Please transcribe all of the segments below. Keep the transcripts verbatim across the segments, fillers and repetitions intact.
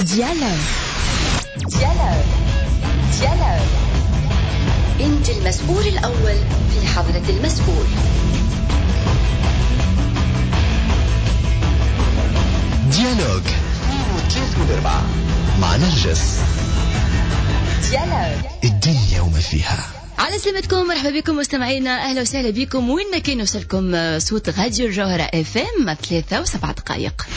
ديالوج ديالوج ديالوج. أنت المسؤول الأول في حضرة المسؤول. ديالوج ثلاث وأربعة مع نرجس. ديالوج الدنيا وما فيها. على سلامتكم، مرحبا بكم مستمعينا، اهلا وسهلا بكم وين ما كان يوصلكم صوت راديو الجوهرة اف ام ثلاثة وسبعة دقائق.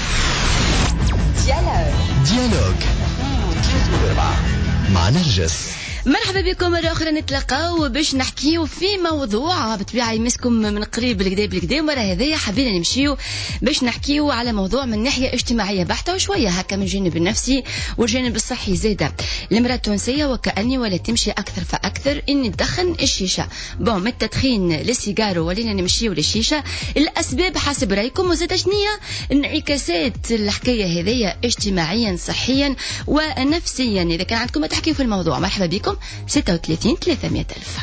ديالوج ديالوج ثلاث وأربعة مع نرجس. مرحبا بكم مرة أخرى، نتلاقاو باش نحكيو في موضوع بطبيعة يمسكم من قريب بالكدا بالكدا. مرة هذيا حبينا نمشيو باش نحكيو على موضوع من ناحية اجتماعية بحتة وشوية هكا من الجانب النفسي والجانب الصحي زادة. المرأة التونسية وكأني ولا تمشي أكثر فأكثر إن تدخن الشيشة. بون من التدخين للسيجارو ولينا نمشيو للشيشة. الأسباب حسب رأيكم وزادة شنية انعكاسات الحكاية هذيا اجتماعيا صحيا ونفسيا؟ إذا كان عندكم ما تحكيو في الموضوع مرحبا بكم. ستة وثلاثين ثلاثمائة ألف.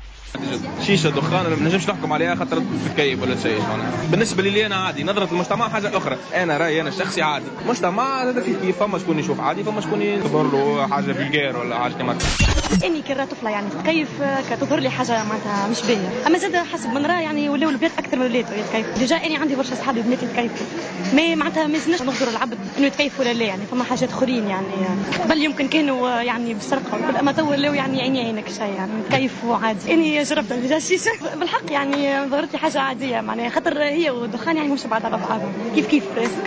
شيشة دخان ما نجمش نحكم عليها خاطر تكيف ولا شيء. بالنسبة لي أنا عادي، نظرة المجتمع حاجة أخرى. أنا رأيي أنا الشخصي عادي، مجتمع هذا كيف كيف، فما شكون يشوف عادي فما شكون يعتبر له حاجة بالجير ولا حاجة كما. اني كرا طفله يعني تكيف كتظهر لي حاجه معناتها مش باهيه، اما زاد حسب من راه يعني ولاو البنات اكثر من الولاد يتكيف. ديجا اني عندي برشا صحابي بنات يتكيفوا، ما معناتها ما يزناش نقدروا العبد انه يتكيف ولا لا. يعني فما حاجات اخرين يعني قبل يمكن كانوا يعني بالسرقه وكل، اما تو ولاو يعني عيني عينك شيء يعني يتكيفوا عادي. اني جربت ديجا الشيشه بالحق يعني ظهرت لي حاجه عاديه معناها، خاطر هي والدخان يعني مش بعض على بعضهم كيف كيف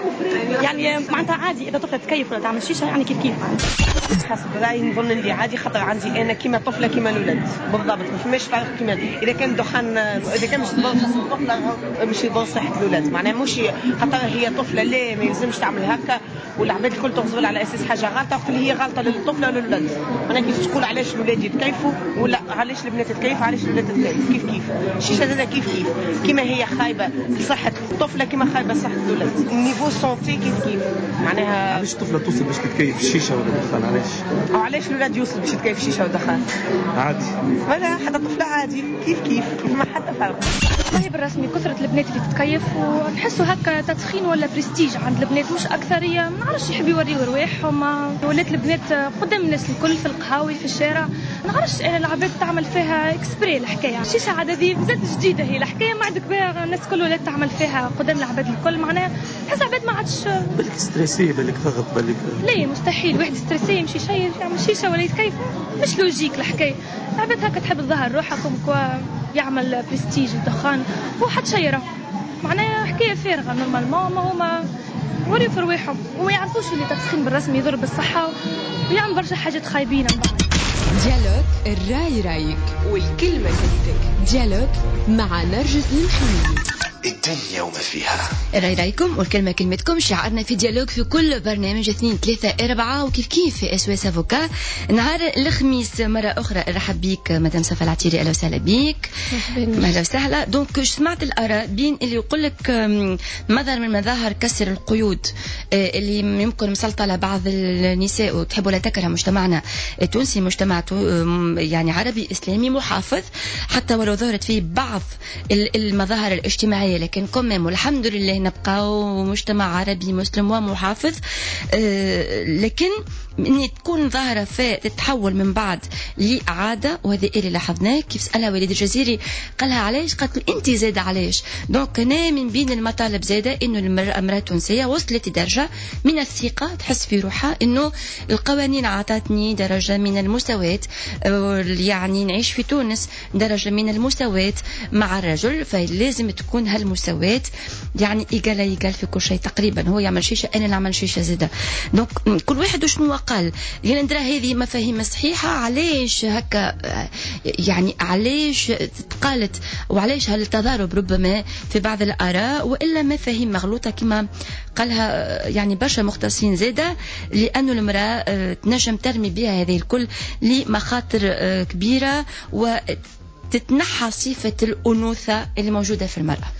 يعني معناتها عادي. اذا طفله تكيف ولا تعمل شيشه يعني كيف كيف يعني. حسب رايي نظن اللي عادي، خاطر عندي انا كيما طفله كيما الولد بالضبط، ما فماش فرق. كيما اذا كان دخان، اذا كان مش طفله مش يضر صحه الولاد معناها، مش خاطر هي طفله لا ما يلزمش تعمل هكا، والعباد الكل تغزل على اساس حاجه غلطه، وقت اللي هي غلطه للطفله ولا للولد. معناها كيف تقول علاش الولاد يتكيفوا ولا علاش البنات تتكيف، علاش الولاد تتكيف كيف كيف. الشيشه هذا كيف كيف كيما هي خايبه لصحه الطفله كيما خايبه لصحه الولد. النيفو سونتي كيف كيف معناها. علاش الطفله توصل باش تتكيف الشيشه ولا الدخان؟ علاش او علاش الولاد يوصل باش يتكيف الشيشه والدخان؟ عادي ولا حتى الطفله عادي كيف كيف كيف ما حتى فرق. والله بالرسمي كثرة البنات اللي تتكيف ونحسوا هكا تدخين ولا برستيج عند البنات مش أكثرية. ما نعرفش يحبوا يوريوا رواحهم. ولات البنات قدام الناس الكل في القهاوي في الشارع. ما نعرفش أنا العباد تعمل فيها إكسبري الحكاية. الشيشة عادة ذي بزاد جديدة هي الحكاية، ما عندك بها الناس كل ولات تعمل فيها قدام العباد الكل. معناها حس العباد ما عادش بالك ستريسي بالك ضغط بالك. لا مستحيل واحد ستريسي يمشي شيء يعمل شيشة ولا يتكيف، مش لوجيك الحكاية. العباد هكا تحب تظهر روحها كوا يعمل برستيج الدخان وحد شيرة معناها حكاية فارغة. نورمالمون ما هما وريوا في رواحهم وما يعرفوش اللي التدخين بالرسمي يضر بالصحة ويعمل برشا حاجات خايبين من بعد. ديالوج الراي رايك والكلمة كلمتك. ديالوج مع نرجس المحمدي. الدنيا وما فيها. راي رايكم والكلمة كلمتكم. شعارنا في ديالوج في كل برنامج اثنين ثلاثة أربعة وكيف كيف في اس اس افوكا. نهار الخميس مرة أخرى نرحب بيك مدام صفا العتيري، أهلا وسهلا بيك. أهلا وسهلا. دونك سمعت الآراء بين اللي يقول لك مظهر من مظاهر كسر القيود اللي يمكن مسلطة على بعض النساء وتحب ولا تكره مجتمعنا التونسي، مجتمع يعني عربي إسلامي محافظ حتى ولو ظهرت فيه بعض المظاهر الاجتماعية، لكن كمم والحمد لله نبقى مجتمع عربي مسلم ومحافظ. أه لكن ان تكون ظاهره فتتحول من بعد لعاده، وهذا اللي لاحظناه. كيف سالها وليد الجزيري قالها علاش، قالت له انت زاده علاش. دونك انا من بين المطالب زاده انه المراه التونسيه وصلت لدرجه من الثقه تحس في روحها انه القوانين عطاتني درجه من المساواه، يعني نعيش في تونس درجه من المساواه مع الرجل، فلازم تكون هالمساواه يعني ايجال ايجال في كل شيء تقريبا. هو يعمل شيشه انا نعمل شيشه زاده. دونك كل واحد وشنو قال. يعني ندرى هذه مفاهيم صحيحة. علاش هكا يعني علاش قالت وعلاش هالتضارب ربما في بعض الآراء، وإلا مفاهيم مغلوطة كما قالها يعني برشا مختصين زادة، لأنه المرأة تنجم ترمي بها هذه الكل لمخاطر كبيرة وتتنحى صفة الأنوثة اللي موجودة في المرأة.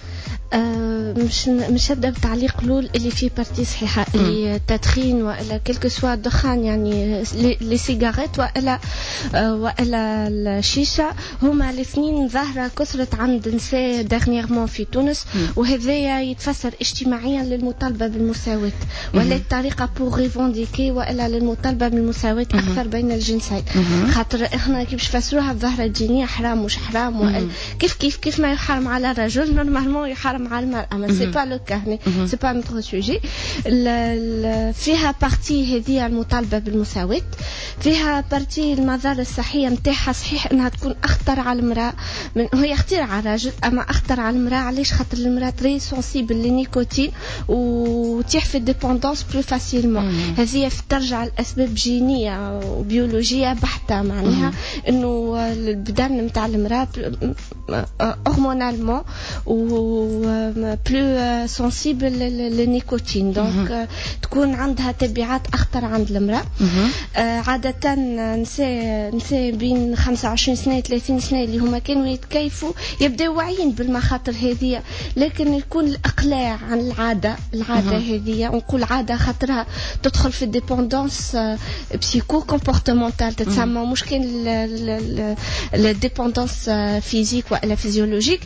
أه مش مش هبدا بتعليق لول اللي فيه بارتي صحيحه اللي التدخين والا كلكو سوا الدخان يعني لي سيجاريت والا أه والا الشيشه هما الاثنين ظاهره كثرت عند النساء دغنيغمون في تونس وهذايا يتفسر اجتماعيا للمطالبه بالمساواه ولا الطريقه بور ريفونديكي والا للمطالبه بالمساواه اكثر بين الجنسين خاطر احنا كيف نفسروها الظاهره الدينيه حرام مش حرام ولا كيف كيف كيف ما يحرم على الرجل نورمالمون يحرم على المرأة أما سي با لو كا سي با نوتر سوجي فيها بارتي هذه المطالبة بالمساواة فيها بارتي المظاهر الصحية نتاعها صحيح انها تكون اخطر على المرأة من هي خطيرة على الرجل اما اخطر على المرأة علاش خاطر المرأة تري سونسيبل للنيكوتين وتيح في الديبوندونس بلو فاسيلمون هذه ترجع لاسباب جينية وبيولوجية بحتة معناها انه البدن نتاع المرأة هرمونالمون و بلو سنسيبل للنيكوتين دونك تكون عندها تبعات اخطر عند المراه. عاده نساء نساء بين خمسة وعشرين سنه ثلاثين سنه اللي هما كانوا يتكيفوا يبداو واعيين بالمخاطر هذه لكن يكون الاقلاع عن العاده العاده هذه ونقول عاده خاطرها تدخل في الديبوندونس بسيكو كومبورتمونتال تتسمى مش كان الديبوندونس فيزيك ولا فيزيولوجيك.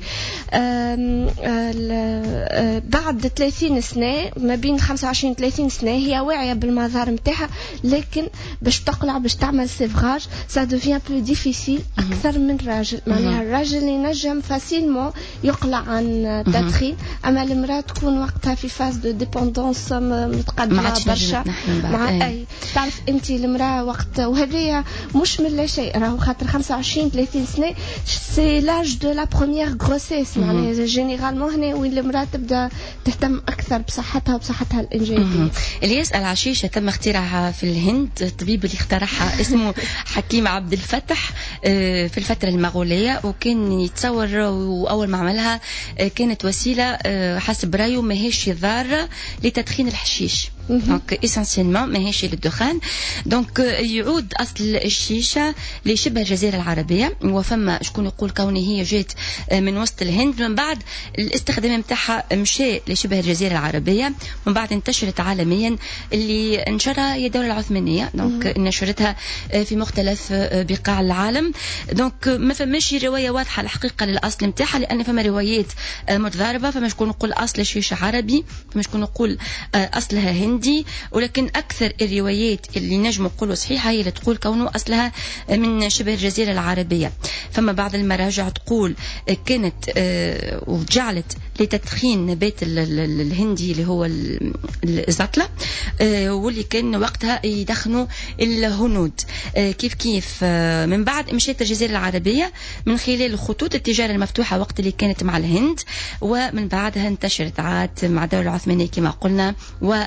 بعد ثلاثين سنة ما بين خمسة وعشرين ثلاثين سنة هي واعية بالمظاهر متاعها لكن باش تقلع باش تعمل سيفراج ça devient plus difficile أكثر من الراجل معناها الراجل ينجم فاسيلمون يقلع عن التدخين أما المرأة تكون وقتها في فاز دو ديبوندونس متقدمة برشا مع أي تعرف أنت المرأة وقت وهذه مش من لا شيء راهو خاطر خمسة وعشرين ثلاثين سنة سي لاج دو لا بروميير غروسيس معناها جينيرالمون هنا وين المرأة تبدأ تهتم أكثر بصحتها وبصحتها الإنجابية. اللي يسأل عشيشة تم اختراعها في الهند الطبيب اللي اخترعها اسمه حكيم عبد الفتح في الفترة المغولية وكان يتصور وأول ما عملها كانت وسيلة حسب رأيه ما هيش ضارة لتدخين الحشيش دونك اسانسيلمون ماهيش للدخان دونك يعود اصل الشيشه لشبه الجزيره العربيه وفما شكون يقول كونه هي جات من وسط الهند من بعد الاستخدام نتاعها مشى لشبه الجزيره العربيه من بعد انتشرت عالميا اللي انشرها هي الدوله العثمانيه دونك نشرتها في مختلف بقاع العالم دونك ما فماش روايه واضحه الحقيقه للاصل نتاعها لان فما روايات متضاربه فما شكون يقول اصل الشيشه عربي فما شكون يقول اصلها هندي ولكن أكثر الروايات اللي نجم نقولوا صحيحة هي اللي تقول كونه أصلها من شبه الجزيرة العربية. فما بعض المراجع تقول كانت وجعلت لتدخين نبات الهندي اللي هو الزعتلة واللي كان وقتها يدخنوا الهنود كيف كيف من بعد مشيت الجزيرة العربية من خلال خطوط التجارة المفتوحة وقت اللي كانت مع الهند ومن بعدها انتشرت عاد مع الدولة العثمانية كما قلنا و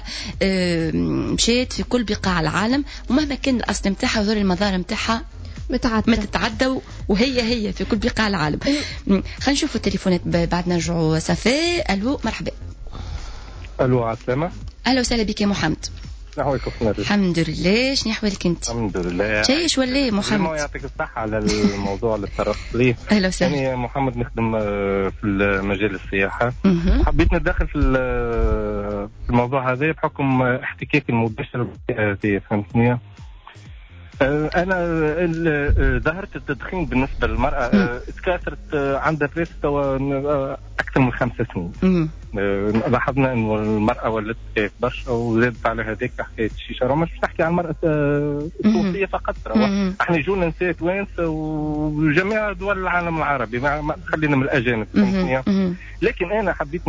مشيت في كل بقاع العالم ومهما كان الأصل متاعها وذور المظاهر متاعها ما تتعدى وهي هي في كل بقاع العالم. خلينا نشوفوا التليفونات بعد نرجعوا صفاء. ألو مرحبا. ألو عسلامة. أهلا وسهلا بك يا محمد. نحوالك أختنا. الحمد لله. شنو أحوالك أنت؟ الحمد لله. جايش ولا محمد؟ يعطيك الصحة على الموضوع اللي تطرقت ليه. أهلا وسهلا. أنا محمد نخدم في مجال السياحة. حبيت ندخل في الموضوع هذا بحكم احتكاك المباشر في فهمتني. أنا ظاهرة التدخين بالنسبة للمرأة تكاثرت عندها بريس أكثر من خمس سنين. لاحظنا انه المراه ولات تكيف برشا وزادت على هذيك حكايه الشيشه راه مش نحكي عن المراه التونسيه فقط راه احنا جونا نساء توانسه وجميع دول العالم العربي ما خلينا من الاجانب لكن انا حبيت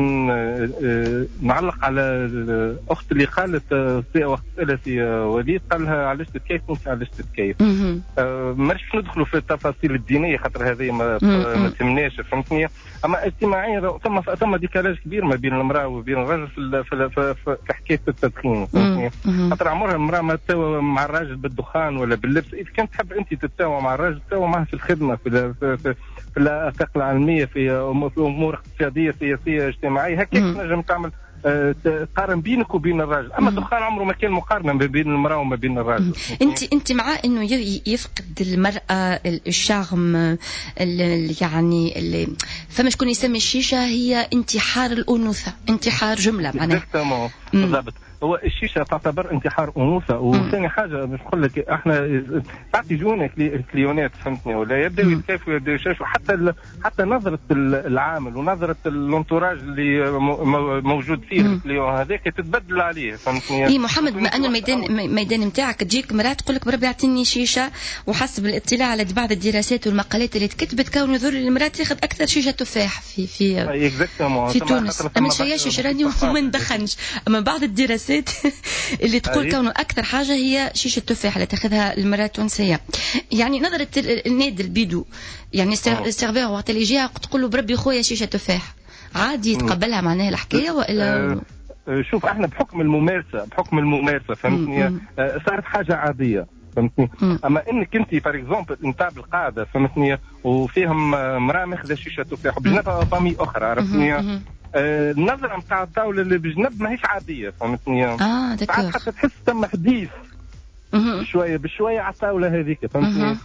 نعلق على الاخت اللي قالت وقت سالتي وليد قال لها علاش تتكيف وانت علاش تتكيف ماش ندخلوا في التفاصيل الدينيه خاطر هذه ما ما تهمناش فهمتني اما اجتماعيا ثم ثم ديكالاج كبير ما بين المراه وبين الرجل في في في, في, في حكايه التدخين خاطر عمرها المراه ما تساوى مع الراجل بالدخان ولا باللبس اذا كانت تحب انت تتساوى مع الراجل تساوى معه في الخدمه في في, في, في الافاق العلميه في, في امور اقتصاديه سياسيه اجتماعيه هكاك تنجم تعمل تقارن بينك وبين الراجل. اما الدخان عمره ما كان مقارنه ما بين المراه وما بين الراجل. انت انت مع انه يفقد المراه الشغم يعني اللي فما شكون يسمي الشيشه هي انتحار الانوثه، انتحار جمله معناها. بالضبط، هو الشيشه تعتبر انتحار انوثه. وثاني حاجه باش نقول لك احنا تعطي جونا كليونات فهمتني ولا يبداو يتكافوا يبداو يشاشوا حتى حتى نظره العامل ونظره الانتوراج اللي موجود فيه الكليون هذاك تتبدل عليه فهمتني. اي محمد، ما انه الميدان الميدان نتاعك تجيك مرات تقول لك بربي اعطيني شيشه، وحسب الاطلاع على بعض الدراسات والمقالات اللي تكتبت كون يظهر المراه تاخذ اكثر شيشه تفاح في في في تونس. ما نشياش راني وما ندخنش، اما بعض الدراسات اللي تقول كونه أكثر حاجة هي شيشة التفاح اللي تأخذها المرأة التونسية. يعني نظرة النادي البيدو يعني السيرفير وقت اللي يجيها تقول له بربي خويا شيشة تفاح، عادي يتقبلها معناها الحكاية ولا؟ شوف احنا بحكم الممارسة بحكم الممارسة فهمتني صارت حاجة عادية فهمتني. اما انك انت فار اكزومبل نتاع القاعدة فهمتني وفيهم مرأة ماخذة شيشة تفاح وبجنبها طامي اخرى عرفتني. النظرة متاع الطاولة اللي بجنب ماهيش عادية فهمتني. اه دكتور، حتى تحس تم حديث بشوية بشوية على الطاولة هذيك فهمتني.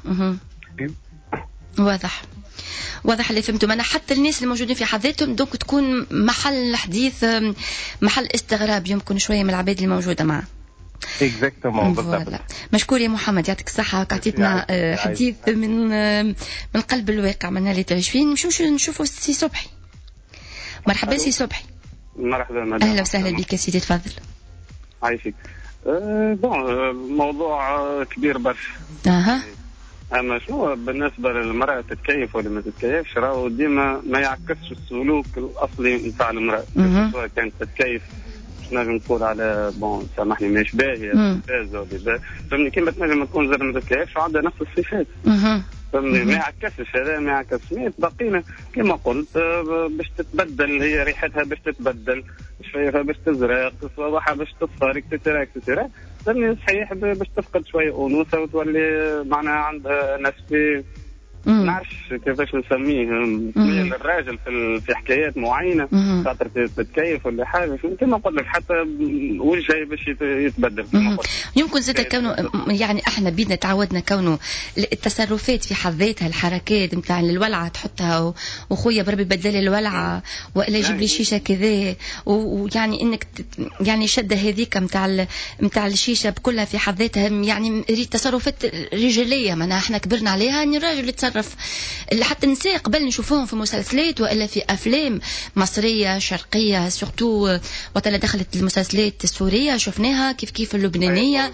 واضح واضح اللي فهمتم انا. حتى الناس اللي موجودين في حظاتهم دوك تكون محل حديث، محل استغراب يمكن شوية من العباد اللي موجودة معه. اكزاكتومون بالضبط. مشكور يا محمد، يعطيك الصحة، عطيتنا حديث من من قلب الواقع من اللي تعيش فيه. نمشوش نشوفوا سي صبحي. مرحبا سي صبحي. مرحبا مدام. اهلا وسهلا بك يا سيدي، تفضل. عايشك. أه بون موضوع كبير برشا. اها. اما شنو بالنسبه للمراه تتكيف ولا ما تتكيفش، راهو ديما ما يعكسش السلوك الاصلي نتاع المراه. سواء كانت تتكيف مش نجم نقول على بون سامحني مش باهيه ممتازه ولا فهمني، كيما تنجم تكون زاد ما تتكيفش وعندها نفس الصفات. فهمني ما يعكسش هذا ما يعكسش. بقينا كما قلت باش تتبدل، هي ريحتها باش تتبدل شويه باش تزرق صباحها باش تصفر كتير كتير. فهمني صحيح باش تفقد شويه انوثه وتولي معناها عندها نفسي ما نعرفش كيفاش نسميه تميل للراجل في في حكايات معينه خاطر تتكيف ولا حاجه كما قلت لك حتى وجهه باش يتبدل كما قلت. يمكن زاد كونه يعني احنا بيدنا تعودنا كونه التصرفات في حد ذاتها الحركات نتاع الولعه تحطها وخويا بربي بدل الولعه والا يجيب لي شيشه كذا، ويعني انك يعني شده هذيك نتاع نتاع الشيشه بكلها في حد ذاتها يعني تصرفات رجاليه معناها احنا كبرنا عليها ان الراجل يتصرف. اللي حتى النساء قبل نشوفوهم في مسلسلات والا في افلام مصريه شرقيه سورتو وقت دخلت المسلسلات السوريه شفناها كيف كيف اللبنانيه.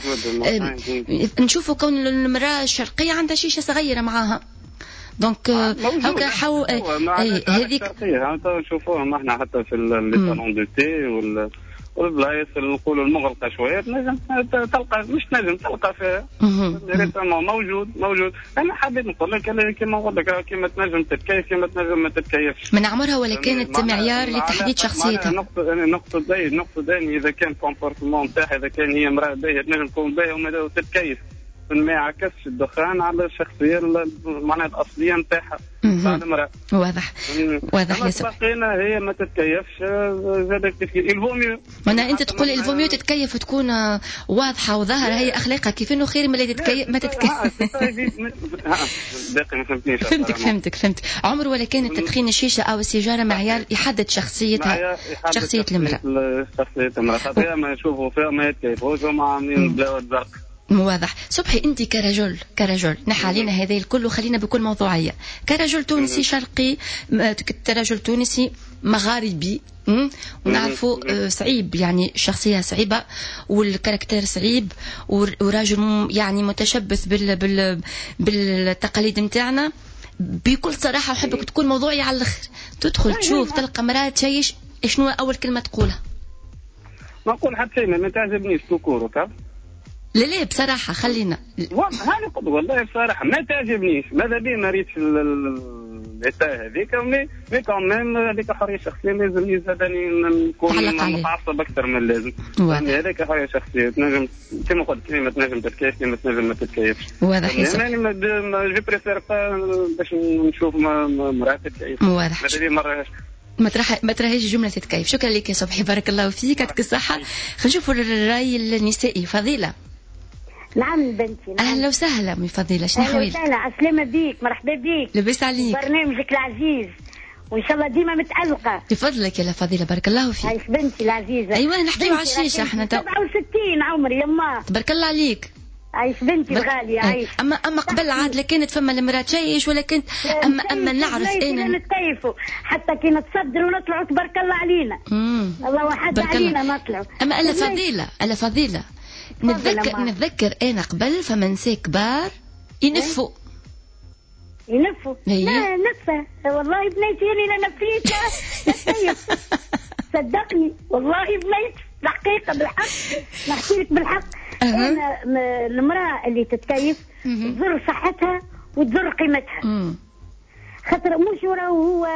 نشوفوا كون المراه الشرقيه عندها شيشه صغيره معاها دونك هكا حاو هذيك نشوفوهم احنا حتى في الصالون دو تي وال والبلايص اللي نقولوا المغلقه شويه تنجم تلقى مش تنجم تلقى فيها موجود موجود. انا حبيت نقول لك كما نقول لك كما تنجم تتكيف كما تنجم ما تتكيفش من عمرها ولا كانت معيار لتحديد شخصيتها. نقطه نقطه داي نقطه داي اذا كان كومبورتمون تاعها اذا كان هي امراه باهيه تنجم تكون باهيه وما تتكيف ما يعكسش الدخان على الشخصيه معناها الاصليه نتاعها تاع المراه. واضح واضح يا سيدي. بقينا هي ما تتكيفش زادك تفكير الفوميو. وانا انت تقول الفوميو تتكيف وتكون واضحه وظاهره هي اخلاقها كيف انه خير من اللي تتكيف ما تتكيف. فهمتك فهمتك فهمت. عمر ولا كان التدخين الشيشه او السيجاره معيار يحدد شخصيتها شخصيه المراه. شخصيه المراه خاطر ما يشوفوا فيها ما يتكيفوش وما عاملين بلاوه زرق. واضح. صبحي انت كرجل كرجل نحى علينا هذا الكل وخلينا بكل موضوعيه. كرجل تونسي شرقي كرجل تونسي مغاربي ونعرفوا صعيب يعني الشخصيه صعيبه والكاركتير صعيب وراجل يعني متشبث بال بال بالتقاليد نتاعنا. بكل صراحه احبك تكون موضوعي على الاخر. تدخل تشوف تلقى مراه تشيش شنو اول كلمه تقولها؟ ما نقول حتى شيء ما تعجبنيش تكورك. لا لا بصراحة خلينا هاني قد والله بصراحة ما تعجبنيش ماذا بي ما ريتش الإتاء هذيك مي مي كمان هذيك حرية شخصية لازم يزادني نكون متعصب أكثر من اللازم. يعني هذيك حرية شخصية تنجم كما قلت كلمة تنجم تتكيف كلمة تنجم ما تتكيفش. واضح يا يعني ما جو بريفير با باش نشوف مرأة تتكيف. واضح. ماذا بي مرة ما ترح ما تراهيش جملة تتكيف. شكرا لك يا صبحي، بارك الله فيك، يعطيك الصحة. خلينا نشوفوا الرأي النسائي. فضيلة. نعم بنتي. نعم. أهلا وسهلا من فضيلة، شنو حوالك؟ أهلا وسهلا، عسلامة بيك، مرحبا بيك. لبس عليك. برنامجك العزيز وإن شاء الله ديما متألقة. بفضلك يا فضيلة، بارك الله فيك. عايش بنتي العزيزة. أيوة نحكيو على الشيشة احنا تو. سبعة وستين عمري يما. تبارك الله عليك. عايش بنتي الغالية عايش. أما أما قبل عاد كانت فما المرأة تشيش ولا كنت أما أما نعرف أنا نتكيفوا حتى كي نتصدروا ونطلعوا تبارك الله علينا. امم الله وحد علينا نطلعوا. أما ألا فضيلة ألا فضيلة نتذكر نتذكر أنا قبل فما نساء كبار ينفوا. ينفوا؟ لا نفة والله بنيتي أنا نفيت لا صدقني والله بنيت الحقيقة بالحق نحكي لك بالحق. أه. أنا المرأة اللي تتكيف تضر صحتها وتضر قيمتها. أه. خاطر مش هو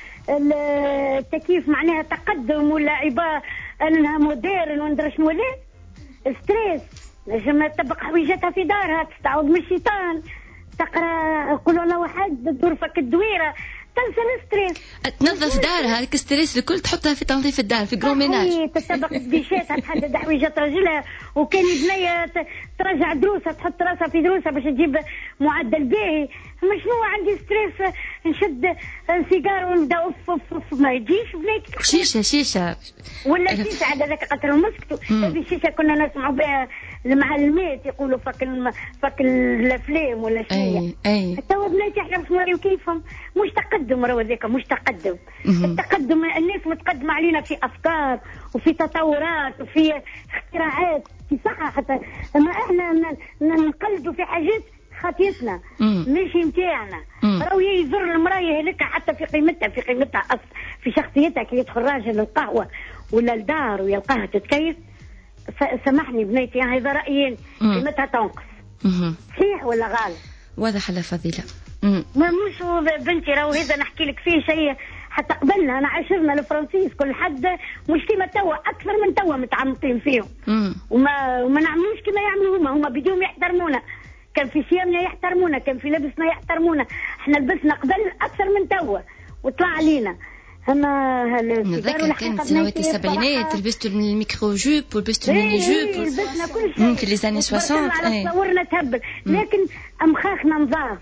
التكييف معناها تقدم ولا عبارة أنها موديرن وندرش ولا ستريس. نجم تطبق حويجتها في دارها تستعوض من الشيطان تقرا قول الله واحد تدور فك الدويره تنسى الستريس. تنظف دارها هذيك الستريس الكل تحطها في تنظيف الدار في جروميناج. تطبق بيشاتها تحدد حويجات رجلها وكان بنيه ترجع دروسها تحط راسها في دروسها باش تجيب معدل باهي. مشنو عندي ستريس نشد سيجار ونبدا اوف اوف اوف ما يجيش بنيتك. شيشه شيشه ولا شيشه عاد هذاك قتل المسكتو. هذه الشيشه كنا نسمعوا بها المعلمات يقولوا فك الم... فك الافلام ولا شيء. اي اي توا بناتي احنا مش نوريو كيفهم. مش تقدم راهو هذاك مش تقدم. التقدم الناس متقدمه علينا في افكار وفي تطورات وفي اختراعات في صحه حتى اما احنا نقلدوا في حاجات خاطيتنا ماشي نتاعنا. راهو يزر المراه يهلكها حتى في قيمتها في قيمتها اصلا في شخصيتها. كي يدخل راجل للقهوه ولا الدار ويلقاها تتكيف سامحني بنيتي يعني هذا رأيين قيمتها تنقص. صحيح ولا غلط؟ واضح على فضيلة. ما مش بنتي راهو هذا نحكي لك فيه شيء حتى قبلنا انا عاشرنا الفرنسيس كل حد مش كيما توا اكثر من توا متعمقين فيهم وما وما نعملوش كيما يعملوا هما هما بدهم يحترمونا. كان في صيامنا يحترمونا كان في لبسنا يحترمونا. احنا لبسنا قبل اكثر من توا وطلع علينا. اما هالسيجار كانت سنوات السبعينات لبستوا الميكرو جوب ولبستوا الميني جوب لبسنا كل شيء في ليزاني ستين. صورنا تهبل لكن امخاخنا نظاف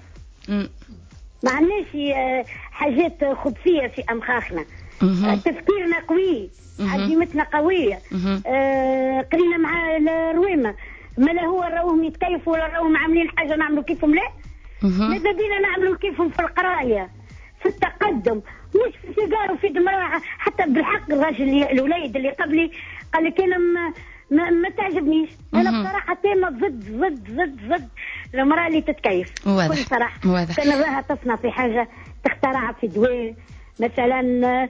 ما عندناش حاجات خبثيه في امخاخنا. تفكيرنا قوي عزيمتنا قويه. آه قرينا مع الرويمه ما لا هو راهم يتكيفوا ولا راهم عاملين حاجه نعملوا كيفهم. لا ماذا بينا نعملوا كيفهم في القرايه في التقدم مش في سيجار وفي دمراعة. حتى بالحق الراجل الوليد اللي قبلي قال لك انا ما, ما, ما تعجبنيش. انا بصراحه تيمة ضد ضد ضد ضد المراه اللي تتكيف بكل صراحه. كان راها تصنع في حاجه تخترع في دواء مثلا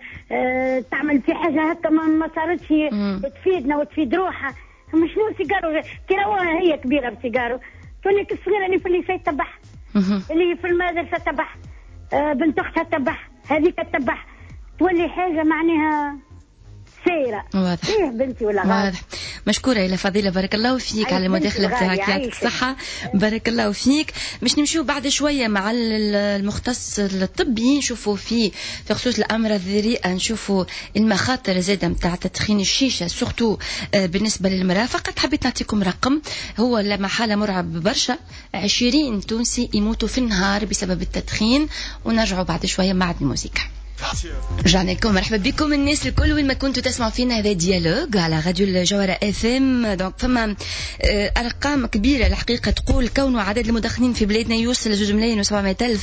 آه تعمل في حاجه هكا ما صارتش تفيدنا وتفيد روحها. شنو سيجارو كي رواها هي كبيره بسيجارو تونيك الصغيره اللي في الليسي تبعها اللي في المدرسه تبعها آه بنت اختها تبعها هذيك تتبع تولي حاجة معناها سيرة. واضح. إيه بنتي ولا غير. واضح. مشكورة إلى فضيلة بارك الله فيك على المداخلة بتاعك يعطيك الصحة. بارك الله فيك. مش نمشيو بعد شوية مع المختص الطبي نشوفوا في في خصوص الأمراض الذريئة نشوفوا المخاطر زادة متاع تدخين الشيشة سورتو بالنسبة للمرأة. فقط حبيت نعطيكم رقم هو لما حالة مرعب برشا عشرين تونسي يموتوا في النهار بسبب التدخين. ونرجعوا بعد شوية مع الموسيقى. رجعنا لكم مرحبا بكم الناس الكل وين ما كنتوا تسمعوا فينا. هذا ديالوج على راديو الجوهرة اف ام. دونك فما ارقام كبيره الحقيقه تقول كون عدد المدخنين في بلادنا يوصل لزوج ملايين وسبعمائة الف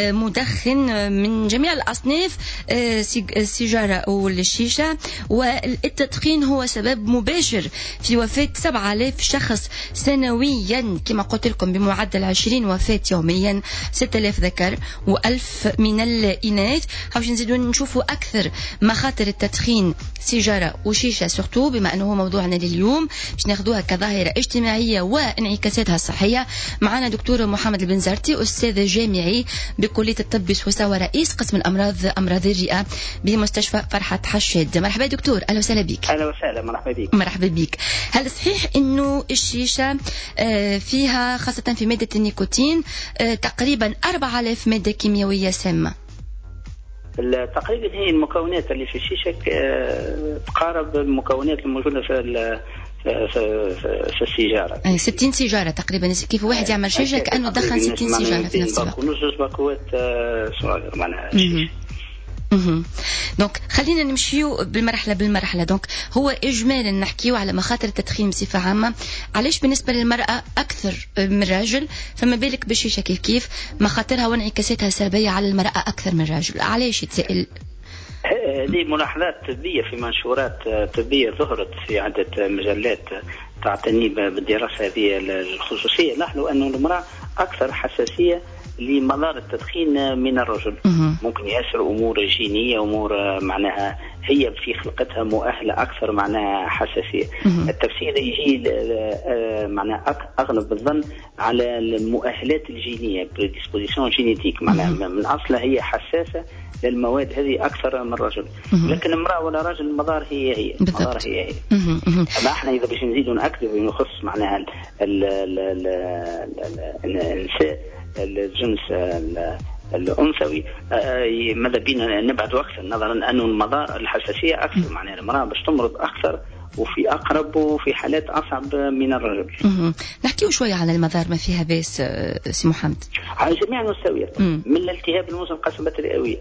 مدخن من جميع الاصناف السيجاره والشيشه. والتدخين هو سبب مباشر في وفاه سبعة آلاف شخص سنويا كما قلت لكم بمعدل عشرين وفاه يوميا. ستة آلاف ذكر وألف من الاناث. نزيدوا نشوفوا أكثر مخاطر التدخين سيجارة وشيشة سورتو بما أنه هو موضوعنا لليوم باش ناخذوها كظاهرة اجتماعية وانعكاساتها الصحية. معنا دكتور محمد البنزرتي أستاذ جامعي بكلية الطب بسويسرا ورئيس قسم الأمراض أمراض الرئة بمستشفى فرحة حشاد. مرحبا دكتور. أهلا وسهلا بك. أهلا وسهلا مرحبا بك. مرحبا بك. هل صحيح أنه الشيشة فيها خاصة في مادة النيكوتين تقريبا أربعة آلاف مادة كيميائية سامة؟ تقريبا هي المكونات اللي في الشيشه تقارب المكونات الموجوده في في في السيجاره. اي ستين سيجاره تقريبا، كيف واحد يعمل شيشه كانه دخن ستين سيجاره في نفس الوقت. ونص باكوات صغار معناها. اها دونك خلينا نمشيو بالمرحله بالمرحله. دونك هو اجمالا نحكيو على مخاطر التدخين بصفه عامه. علاش بالنسبه للمراه اكثر من الراجل؟ فما بالك بالشيشه كيف كيف مخاطرها وانعكاساتها السلبيه على المراه اكثر من الراجل؟ علاش يتسائل؟ هذه ملاحظات طبيه في منشورات طبيه ظهرت في عده مجلات تعتني بالدراسه هذه الخصوصيه. لاحظوا أن المراه اكثر حساسيه لمضار التدخين من الرجل. ممكن يأثر أمور جينية، أمور معناها هي في خلقتها مؤهلة أكثر معناها حساسية. التفسير يجي معناها أغلب الظن على المؤهلات الجينية predisposition جينيتيك، معناها من أصلها هي حساسة للمواد هذه أكثر من الرجل. لكن امرأة ولا رجل المضار هي هي المضار هي هي. أما احنا إذا باش نزيدوا نأكد ونخص معناها النساء الجنس الأنثوي ماذا بينا نبعد أكثر، نظرا أنه المضار الحساسية أكثر، معناها المرأة باش تمرض أكثر وفي أقرب وفي حالات أصعب من الرجل. نحكيو شوية على المضار ما فيها بس سي محمد. على جميع المستويات، من الالتهاب المزمن القصبة الرئوية،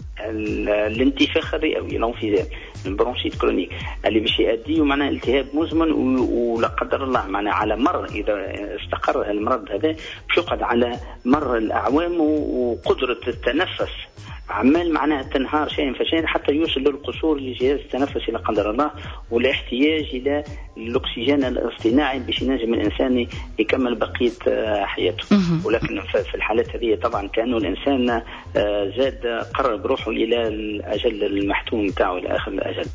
الانتفاخ الرئوي، الانفجار، البرونشيت كرونيك اللي باش يؤدي معناه التهاب مزمن ولا قدر الله معناه على مر اذا استقر المرض هذا باش يقعد على مر الاعوام وقدره التنفس عمال معناها تنهار شيئا فشيئا حتى يوصل للقصور لجهاز التنفس لا قدر الله، والاحتياج الى الاكسجين الاصطناعي باش ينجم الانسان يكمل بقيه حياته. ولكن في الحالات هذه طبعا كانه الانسان زاد قرب روحه الى الاجل المحتوم تاعه الى اخر الاجل.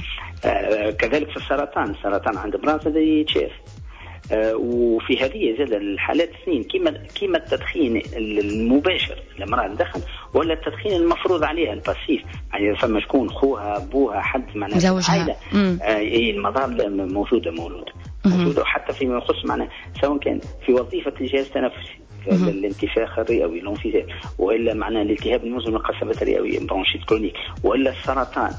كذلك في السرطان، السرطان عند امراض هذا يتشاف. آه وفي هذه زاد الحالات اثنين كيما كيما التدخين المباشر لمرأة تدخن ولا التدخين المفروض عليها الباسيف، يعني فما شكون خوها ابوها حد معناها زوجها آه المضار موجوده موجوده موجوده حتى فيما يخص معناها سواء كان في وظيفه الجهاز التنفسي الانتفاخ الرئوي الانفجار، والا معناها الالتهاب المزمن القصبة الرئوية برونشيت كرونيك، والا السرطان.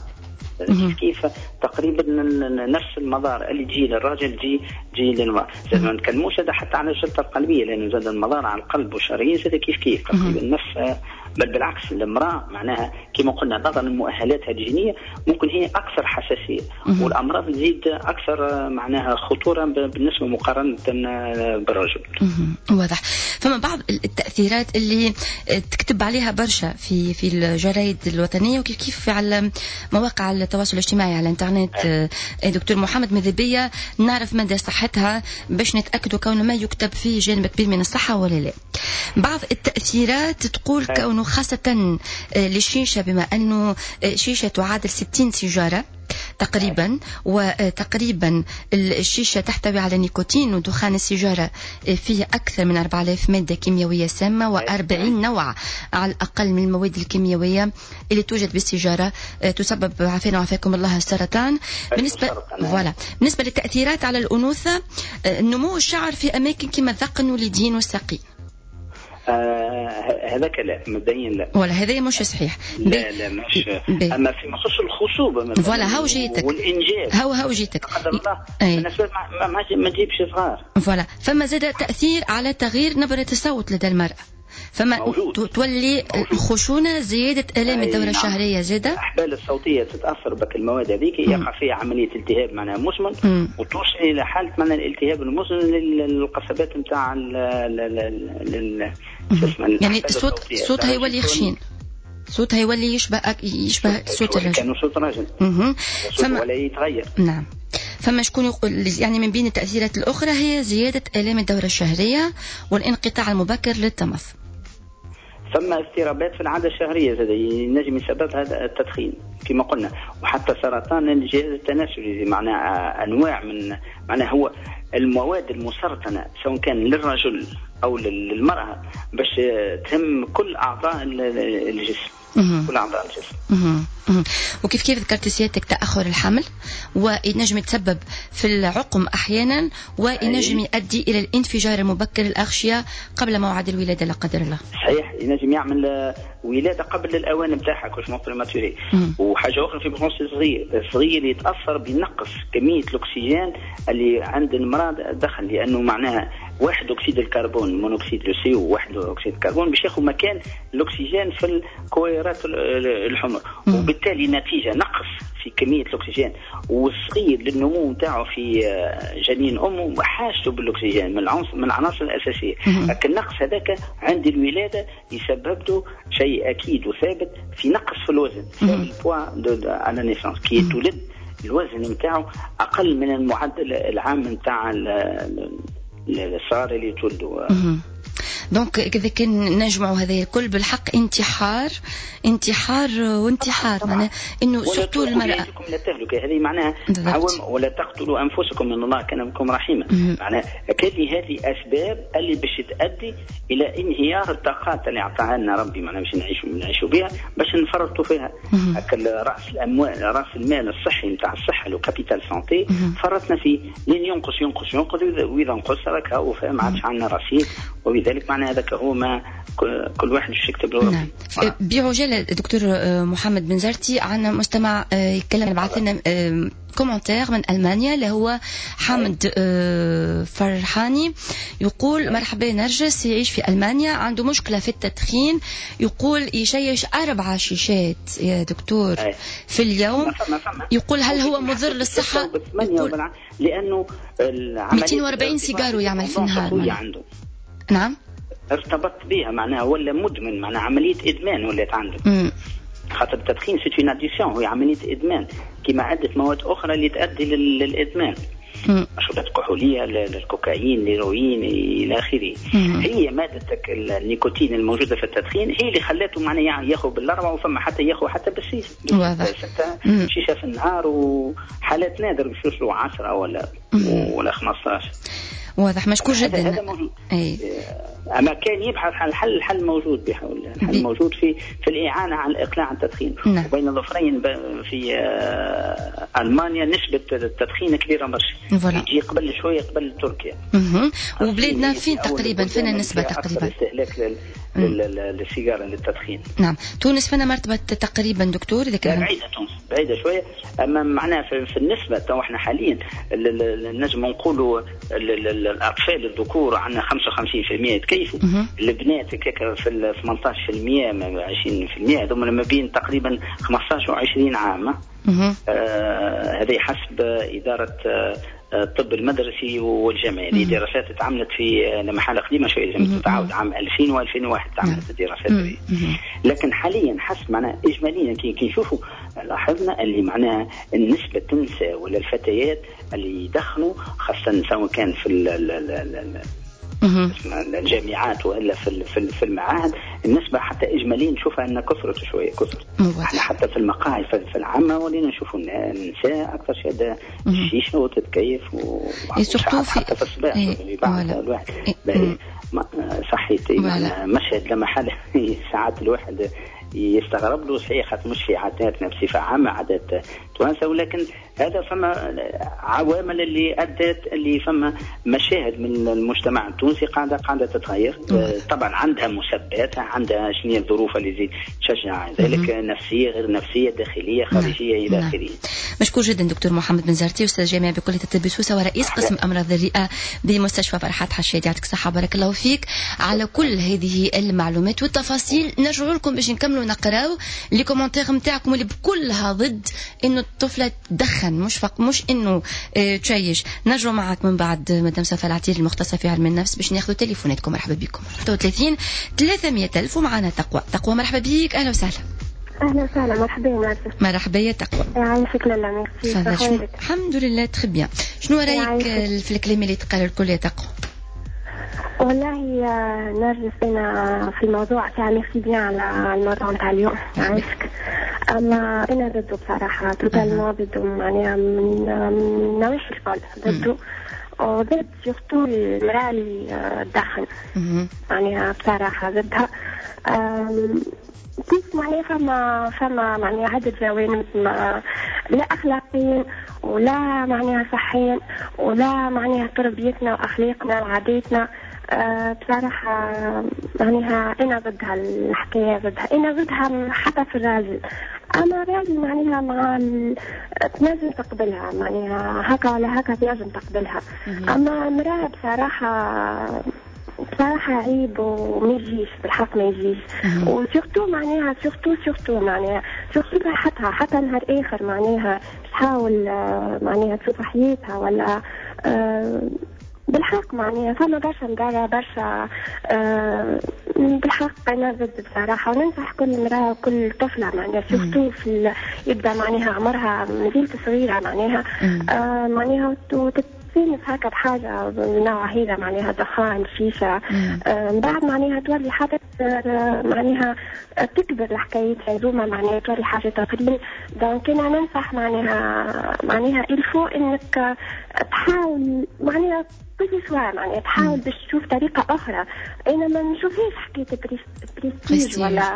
كيف تقريبا نفس المضار اللي تجي للراجل تجي تجي للمرأة. ما نتكلموش هذا حتى على الجلطة القلبية لأنه زاد المضار على القلب والشرايين زاد كيف كيف تقريبا نفس، بل بالعكس المرأة معناها كما قلنا نظرا لمؤهلاتها الجينية ممكن هي أكثر حساسية والأمراض تزيد أكثر معناها خطورة بالنسبة مقارنة بالرجل. واضح. فما بعض التأثيرات اللي تكتب عليها برشا في في الجرايد الوطنية وكيف كيف على مواقع التواصل الاجتماعي على الانترنت. دكتور محمد ماذا بيا نعرف مدى صحتها باش نتأكدوا كون ما يكتب فيه جانب كبير من الصحة ولا لا. بعض التأثيرات تقول كونه خاصة للشيشة بما أنه شيشة تعادل ستين سيجارة تقريبا، وتقريبا الشيشة تحتوي على نيكوتين، ودخان السيجارة فيه أكثر من أربعة آلاف مادة كيميائية سامة وأربعين نوع على الأقل من المواد الكيميائية اللي توجد بالسيجارة تسبب عافانا وعافاكم الله السرطان. بالنسبة فوالا بالنسبة للتأثيرات على الأنوثة، نمو الشعر في أماكن كما الذقن واليدين والساقين. آه هذا كلام مبدئيا لا ولا هذا مش صحيح. لا لا مش بي. اما في مخصوص الخصوبه فوالا هاو جيتك والانجاب هاو هاو جيتك قدر الله الناس ما ما, ما تجيبش صغار. فوالا فما زاد تاثير على تغيير نبره الصوت لدى المراه، فما موجود. تولي خشونه، زياده الام الدوره الشهريه زاده، الاحبال الصوتيه تتاثر بك المواد هذيك يقع فيها عمليه التهاب معناها مزمن وتوصل الى حاله معناها الالتهاب المزمن للقصبات نتاع يعني الصوت صوتها يولي خشين، صوتها يولي يشبه يشبه صوت الرجل كانوا صوت راجل فما ولا يتغير. نعم. فما شكون يقول يعني من بين التأثيرات الأخرى هي زيادة آلام الدورة الشهرية والانقطاع المبكر للتمث. ثم اضطرابات في العادة الشهرية زاد ينجم يسبب هذا التدخين كما قلنا، وحتى سرطان الجهاز التناسلي معناها أنواع من معناها هو المواد المسرطنة سواء كان للرجل أو للمرأة باش تهم كل أعضاء الجسم كل أعضاء الجسم. وكيف كيف ذكرت سيادتك تأخر الحمل وينجم يتسبب في العقم أحيانا وينجم يؤدي إلى الانفجار المبكر الأغشية قبل موعد الولادة لا قدر الله. صحيح ينجم يعمل ولادة قبل الأوان بتاعها كوشمون بريماتوري. وحاجة أخرى في بخصوص الصغير الصغير يتأثر بنقص كمية الأكسجين اللي عند المرأة دخل لأنه معناها واحد أكسيد الكربون مونوكسيد لو سي وواحد أكسيد الكربون باش ياخذ مكان الأكسجين في الكويرات الحمر وبالتالي نتيجة نقص في كمية الأكسجين والصغير للنمو نتاعو في جنين أمه حاجته بالأكسجين من العنصر من العناصر الأساسية. لكن النقص هذاك عند الولادة يسبب له شيء أكيد وثابت في نقص في الوزن في البوا على نيسانس كي تولد الوزن نتاعو أقل من المعدل العام نتاع الصغار اللي يتولدوا. دونك إذا كان نجمعوا هذا الكل بالحق انتحار انتحار وانتحار معناه إنه سورتو المرأة لا تهلك هذه معناها عوام ولا تقتلوا أنفسكم من الله كان بكم رحيما. معناها كذي هذه أسباب اللي باش تؤدي إلى انهيار الطاقات اللي أعطاها لنا ربي معناها باش نعيشوا نعيشوا بها باش نفرطوا فيها. أكل رأس الأموال رأس المال الصحي نتاع الصحة لو كابيتال سانتي فرطنا فيه لين ينقص ينقص ينقص وإذا انقص راك هو ما عادش عندنا رصيد وبذلك معناها هذاك هو ما كل واحد باش يكتب له. نعم. بعجالة دكتور محمد بنزرتي عنا مستمع يتكلم بعث لنا كومنتير من ألمانيا اللي هو حمد فرحاني يقول مرحبا نرجس يعيش في ألمانيا عنده مشكلة في التدخين يقول يشيش أربع شيشات يا دكتور في اليوم يقول هل هو مضر للصحة؟ يقول لأنه مئتين وأربعين سيجارو يعمل في النهار عنده. نعم ارتبط بها معناها ولا مدمن معناها عملية إدمان ولات عنده. مم. خاطر التدخين سيت اون اديسيون هو عملية إدمان كما عدة مواد أخرى اللي تؤدي للإدمان مشروبات كحولية للكوكايين الهيروين إلى آخره. هي مادة النيكوتين الموجودة في التدخين هي اللي خلاته معناها يعني ياخذ بالأربعة وفما حتى ياخذ حتى بالسيس ستة شيشة في النهار وحالات نادر بيشوفوا عشرة ولا ولا خمسطاش. واضح مشكور جدا. هذا موجود. أي. أما كان يبحث عن الحل الحل موجود بيحاول الحل بي. موجود في في الإعانة على الإقلاع عن التدخين. نعم. وبين الظفرين في ألمانيا نسبة التدخين كبيرة برشا. يجي قبل شوية قبل تركيا. وبلادنا فين تقريبا فين النسبة تقريبا؟ استهلاك للسيجارة للتدخين. نعم. تونس فين مرتبة تقريبا دكتور إذا كان؟ بعيدة تونس بعيدة شوية أما معناها في, في النسبة تو إحنا حاليا نجم نقولوا الأطفال الذكور عندنا خمسة وخمسين بالمئة يتكيفوا البنات كيك في ثمانية عشر بالمئة عشرين بالمئة هذوما ما بين تقريبا خمسطاش وعشرين عام. آه هذا حسب إدارة آه الطب المدرسي والجامعي. هذه دراسات تعملت في مرحلة قديمة شوية لازم تتعاود عام ألفين وألفين وواحد تعملت الدراسات هذه. لكن حاليا حسب معناها إجماليا كي نشوفوا لاحظنا اللي معناها النسبة النساء ولا الفتيات اللي يدخنوا خاصة سواء كان في الجامعات ولا في في المعاهد النسبة حتى إجماليا نشوفها أن كثرت شوية كثرت. حتى في المقاهي في العامة ولينا نشوفوا النساء أكثر شيء الشيشة وتتكيف وحتى في الصباح بعد الواحد صحيتي مشهد لما حد ساعات الواحد يستغرب له صحيح خاطر مش في عاداتنا بصفة عامة عادات توانسة ولكن هذا فما عوامل اللي أدت اللي فما مشاهد من المجتمع التونسي قاعدة قاعدة تتغير. طبعا عندها مسبباتها عندها شنو الظروف اللي زي تشجع ذلك نفسية غير نفسية داخلية خارجية إلى آخره. مشكور جدا دكتور محمد بنزرتي أستاذ جامعي بكلية الطب سوسة ورئيس قسم أمراض الرئة بمستشفى فرحات حشاد. يعطيك الصحة بارك الله فيك على كل هذه المعلومات والتفاصيل. نرجع لكم باش نكملوا نقراو لي كومنتير نتاعكم اللي بكلها ضد إنه الطفلة تدخن مش فق مش إنه اه تشيش. نرجع معك من بعد مدام سفا العتيري المختصة في علم النفس باش ناخذوا تليفوناتكم. مرحبا بكم ستة وثلاثين ثلاثمية ألف ومعنا تقوى. تقوى مرحبا بيك أهلا وسهلا. أهلا وسهلا مرحبا يا مرحبا يا تقوى. يعيشك لاله ميرسي. الحمد لله تخي بيان. شنو رايك في الكلام اللي تقال الكل يا تقوى؟ والله نرجس أنا في الموضوع تاع ميرسي بيان على الموضوع تاع اليوم يعيشك. أما أنا ضده بصراحة توتالمون ضده معناها من نواحي الكل ضده وضد سورتو المرأة اللي تدخن يعني بصراحة ضدها. كيف معناها فما فما معناها عدة جوانب لا أخلاقيا ولا معناها صحيا ولا معناها تربيتنا وأخلاقنا وعاداتنا. أه بصراحة معناها أنا ضدها الحكاية ضدها أنا ضدها حتى في الراجل. أما الراجل معناها مع تنجم تقبلها معناها هكا ولا هكا تنجم تقبلها. أما امرأة بصراحة بصراحة عيب وما يجيش بالحق ما يجيش. وسورتو معناها سورتو سورتو معناها سورتو صحتها حتى نهار آخر معناها تحاول معناها تشوف حياتها ولا أه بالحق معناها فما برشا مدارة برشا أه بالحق أنا ضد بصراحة. وننصح كل امرأة وكل طفلة معناها سورتو في يبدأ معناها عمرها مازالت صغيرة معناها أه معناها تتصنف هكا بحاجة من نوع هذا معناها دخان شيشة أه بعد معناها تولي حتى معناها تكبر الحكايات هذوما معناها تولي حاجة تقريبا. دونك أنا ننصح معناها معناها الفو إنك تحاول معناها كل سواء معناها تحاول باش تشوف طريقة أخرى. أنا ما نشوفيش حكاية بريستيج ولا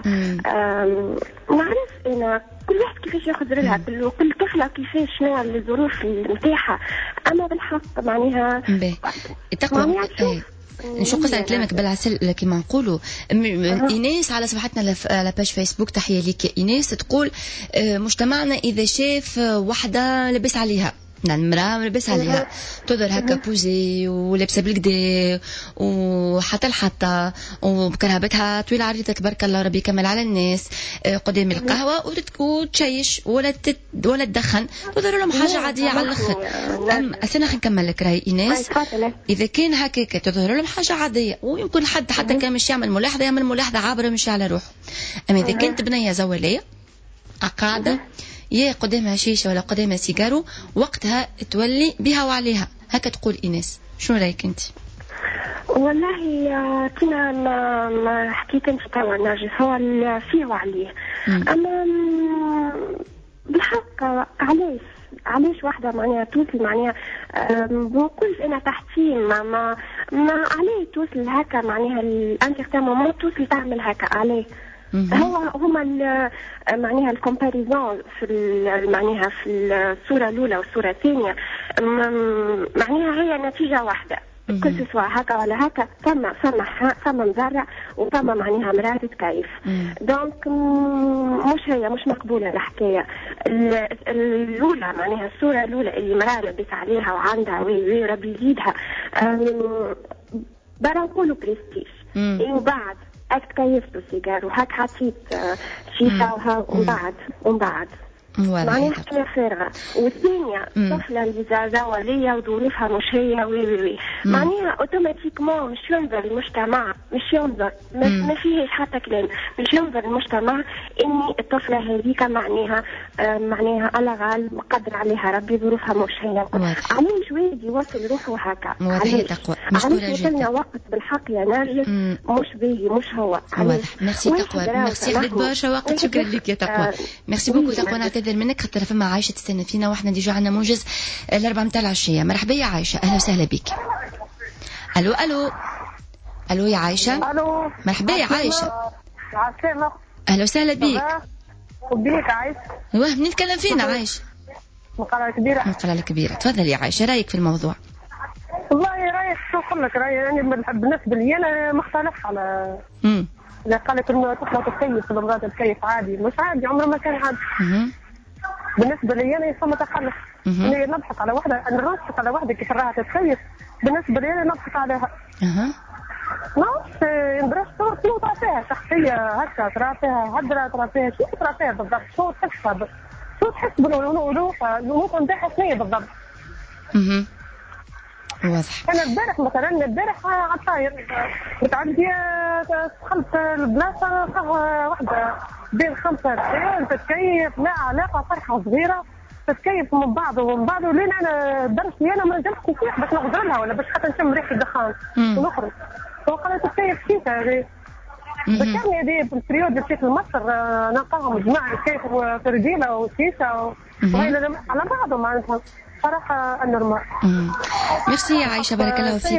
نعرف أنا كل واحد كيفاش ياخذ رلها كل طفلة كيفاش شنو الظروف نتاعها. أما بالحق معناها تقوى نشوف قصة كلامك بالعسل كما نقولوا. إيناس على صفحتنا على باج فيسبوك تحية ليك إيناس تقول مجتمعنا إذا شاف وحدة لبس عليها المرأة لبس عليها تظهر هكا بوزي ولبسة بالكدا وحتى الحتى وبكرهبتها طويلة عريضة تبارك الله ربي يكمل على الناس قدام القهوة وتشيش ولا تت ولا تدخن تظهر لهم حاجة عادية على الآخر. أنا نكمل لك راي إيناس إذا كان هكاك تظهر لهم حاجة عادية ويمكن حد حتى كان مش يعمل ملاحظة يعمل ملاحظة عابرة مش على روحه. أما إذا كانت بنية زولية قاعدة يا قدامها شيشة ولا قدامها سيجارو وقتها تولي بها وعليها هكا تقول إيناس. شنو رأيك أنت؟ والله كنا ما ما حكيت انت توا نرجس هو فيه وعليه. أما بالحق علاش علاش واحدة معناها توصل معناها بنقولش أنا تحسين ما ما ما عليه توصل هكا معناها الانتيغتام ما توصل تعمل هكا عليه. هو هما معناها الكومباريزون في معناها في الصورة الأولى والصورة الثانية معناها هي نتيجة واحدة كل سواء هكا ولا هكا فما فما فما مزرع وفما معناها مرأة تتكيف. دونك مش هي مش مقبولة الحكاية الأولى معناها الصورة الأولى اللي مرأة لبس عليها وعندها وي ربي يزيدها برا نقولوا بريستيج. وبعد أتكيفت السيجار وهاك حطيت شيشة ومن بعد ومن بعد معناها حكاية فارغة. والثانية طفلة اللي زوالية وظروفها مش هي وي وي وي معناها اوتوماتيكمون مش ينظر المجتمع مش ينظر ما فيهش حتى كلام مش ينظر المجتمع إني الطفلة هذيك معناها آه معناها على غال مقدر عليها ربي ظروفها مش هي. علاش واحد يوصل روحه هكا؟ علاش وصلنا وقت بالحق يا نرجس مش بيه مش هو. واضح. ميرسي تقوى ميرسي عليك برشا وقت. شكرا لك يا تقوى. ميرسي بوكو تقوى. نعتذر منك خاطر فما عايشة تستنى فينا واحنا ديجا عندنا موجز الأربعة متاع العشية. مرحبا يا عايشة أهلا وسهلا بك. ألو ألو ألو يا عايشة. ألو مرحبا يا عايشة. عسلامة أهلا وسهلا بك. بيك عايشة. واه منين نتكلم فينا عايشة؟ مقالة كبيرة. مقالة كبيرة. تفضل يا عايشة رأيك في الموضوع. والله رأيك شو أقول لك رأيي يعني بالنسبة لي أنا مختلف على امم إذا قالت إنه تطلع تكيف ولا تكيف عادي مش عادي عمره ما كان عادي. بالنسبة لي أنا يسمى تخلف. أنا نضحك على واحدة أنا نضحك على واحدة كيف راها تتكيف بالنسبة لي أنا نضحك عليها. أها. ناس ندرس صور شنو ترى فيها شخصية هكا ترى فيها هدرة ترى فيها شو ترى فيها بالضبط شو تحسب شو تحس بالألوف الألوف نتاعها شنو بالضبط. اها. واضح. أنا البارح مثلا البارح عطاير متعدي دخلت البلاصة قهوة واحدة بين خمسة رجال تتكيف لا علاقة فرحة صغيرة تتكيف من بعض ومن بعض ولين أنا درستي أنا ما نجمش نسيح باش نغدر لها ولا باش حتى نشم ريحة الدخان ونخرج وقالت تتكيف كيفها هذه. ذكرني هذه في البريود اللي مشيت لمصر نلقاهم جماعة يتكيفوا في رجيلة وشيشة وغير على بعضهم معناتها صراحه النورمال. ميرسي عايشه، بارك الله فيك.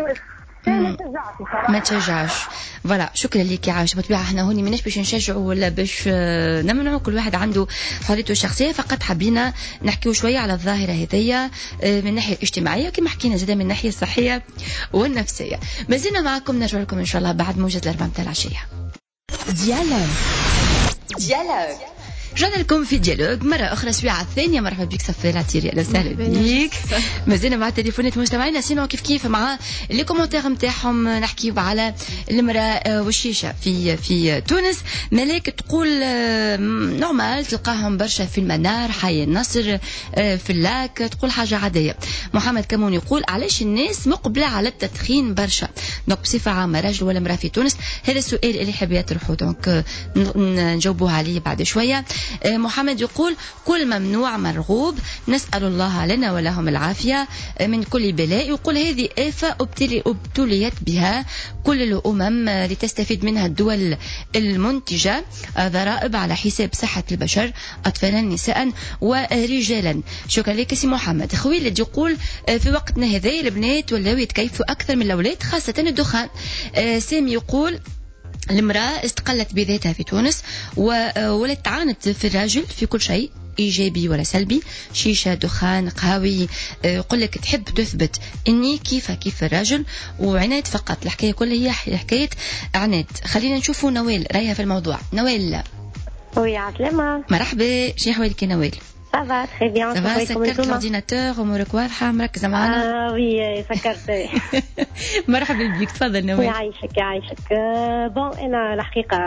ما تشجعش. فوالا، شكرا لك يا عايشه. بطبيعه احنا هوني ماناش باش نشجعوا ولا باش نمنعوا، كل واحد عنده حريته الشخصيه، فقط حبينا نحكيو شويه على الظاهره هذيا من الناحيه الاجتماعيه كما حكينا زاده من الناحيه الصحيه والنفسيه. مازلنا معكم، نرجع لكم ان شاء الله بعد موجه الاربعه نتاع العشيه. ديالوج ديالوج رجعنا لكم في ديالوج مرة أخرى، سويعة الثانية. مرحبا بك صفي العتيري، أهلا وسهلا بك. مازلنا مع تليفونات مستمعينا، سينو كيف كيف مع لي كومنتير نتاعهم نحكيو على المرأة والشيشة في في تونس. ملاك تقول نورمال، تلقاهم برشا في المنار، حي النصر، في اللاك، تقول حاجة عادية. محمد كمون يقول علاش الناس مقبلة على التدخين برشا؟ دونك بصفة عامة راجل ولا مرأة في تونس؟ هذا السؤال اللي حاب يطرحه، دونك نجاوبوه عليه بعد شوية. محمد يقول كل ممنوع مرغوب، نسأل الله لنا ولهم العافية من كل بلاء. يقول هذه آفة ابتليت بها كل الأمم لتستفيد منها الدول المنتجة، ضرائب على حساب صحة البشر، أطفالا نساء ورجالا. شكرا لك سي محمد. خويلد يقول في وقتنا هذا البنات ولاو يتكيفوا أكثر من الأولاد، خاصة الدخان. سامي يقول المرأة استقلت بذاتها في تونس ولا تعاند في الراجل في كل شيء، إيجابي ولا سلبي، شيشة، دخان، قهاوي. يقول لك تحب تثبت إني كيف كيف الراجل، وعناد فقط. الحكاية كلها هي حكاية عناد. خلينا نشوفوا نوال رايها في الموضوع. نوال. وي عسلامة. مرحبا، شنو أحوالك يا نوال؟ سافا تري بيان. سافا، سكرت الاورديناتور، امورك واضحه، مركزه معنا؟ اه وي سكرت. مرحبا بك، تفضل نوال. يعيشك يعيشك. بون انا الحقيقه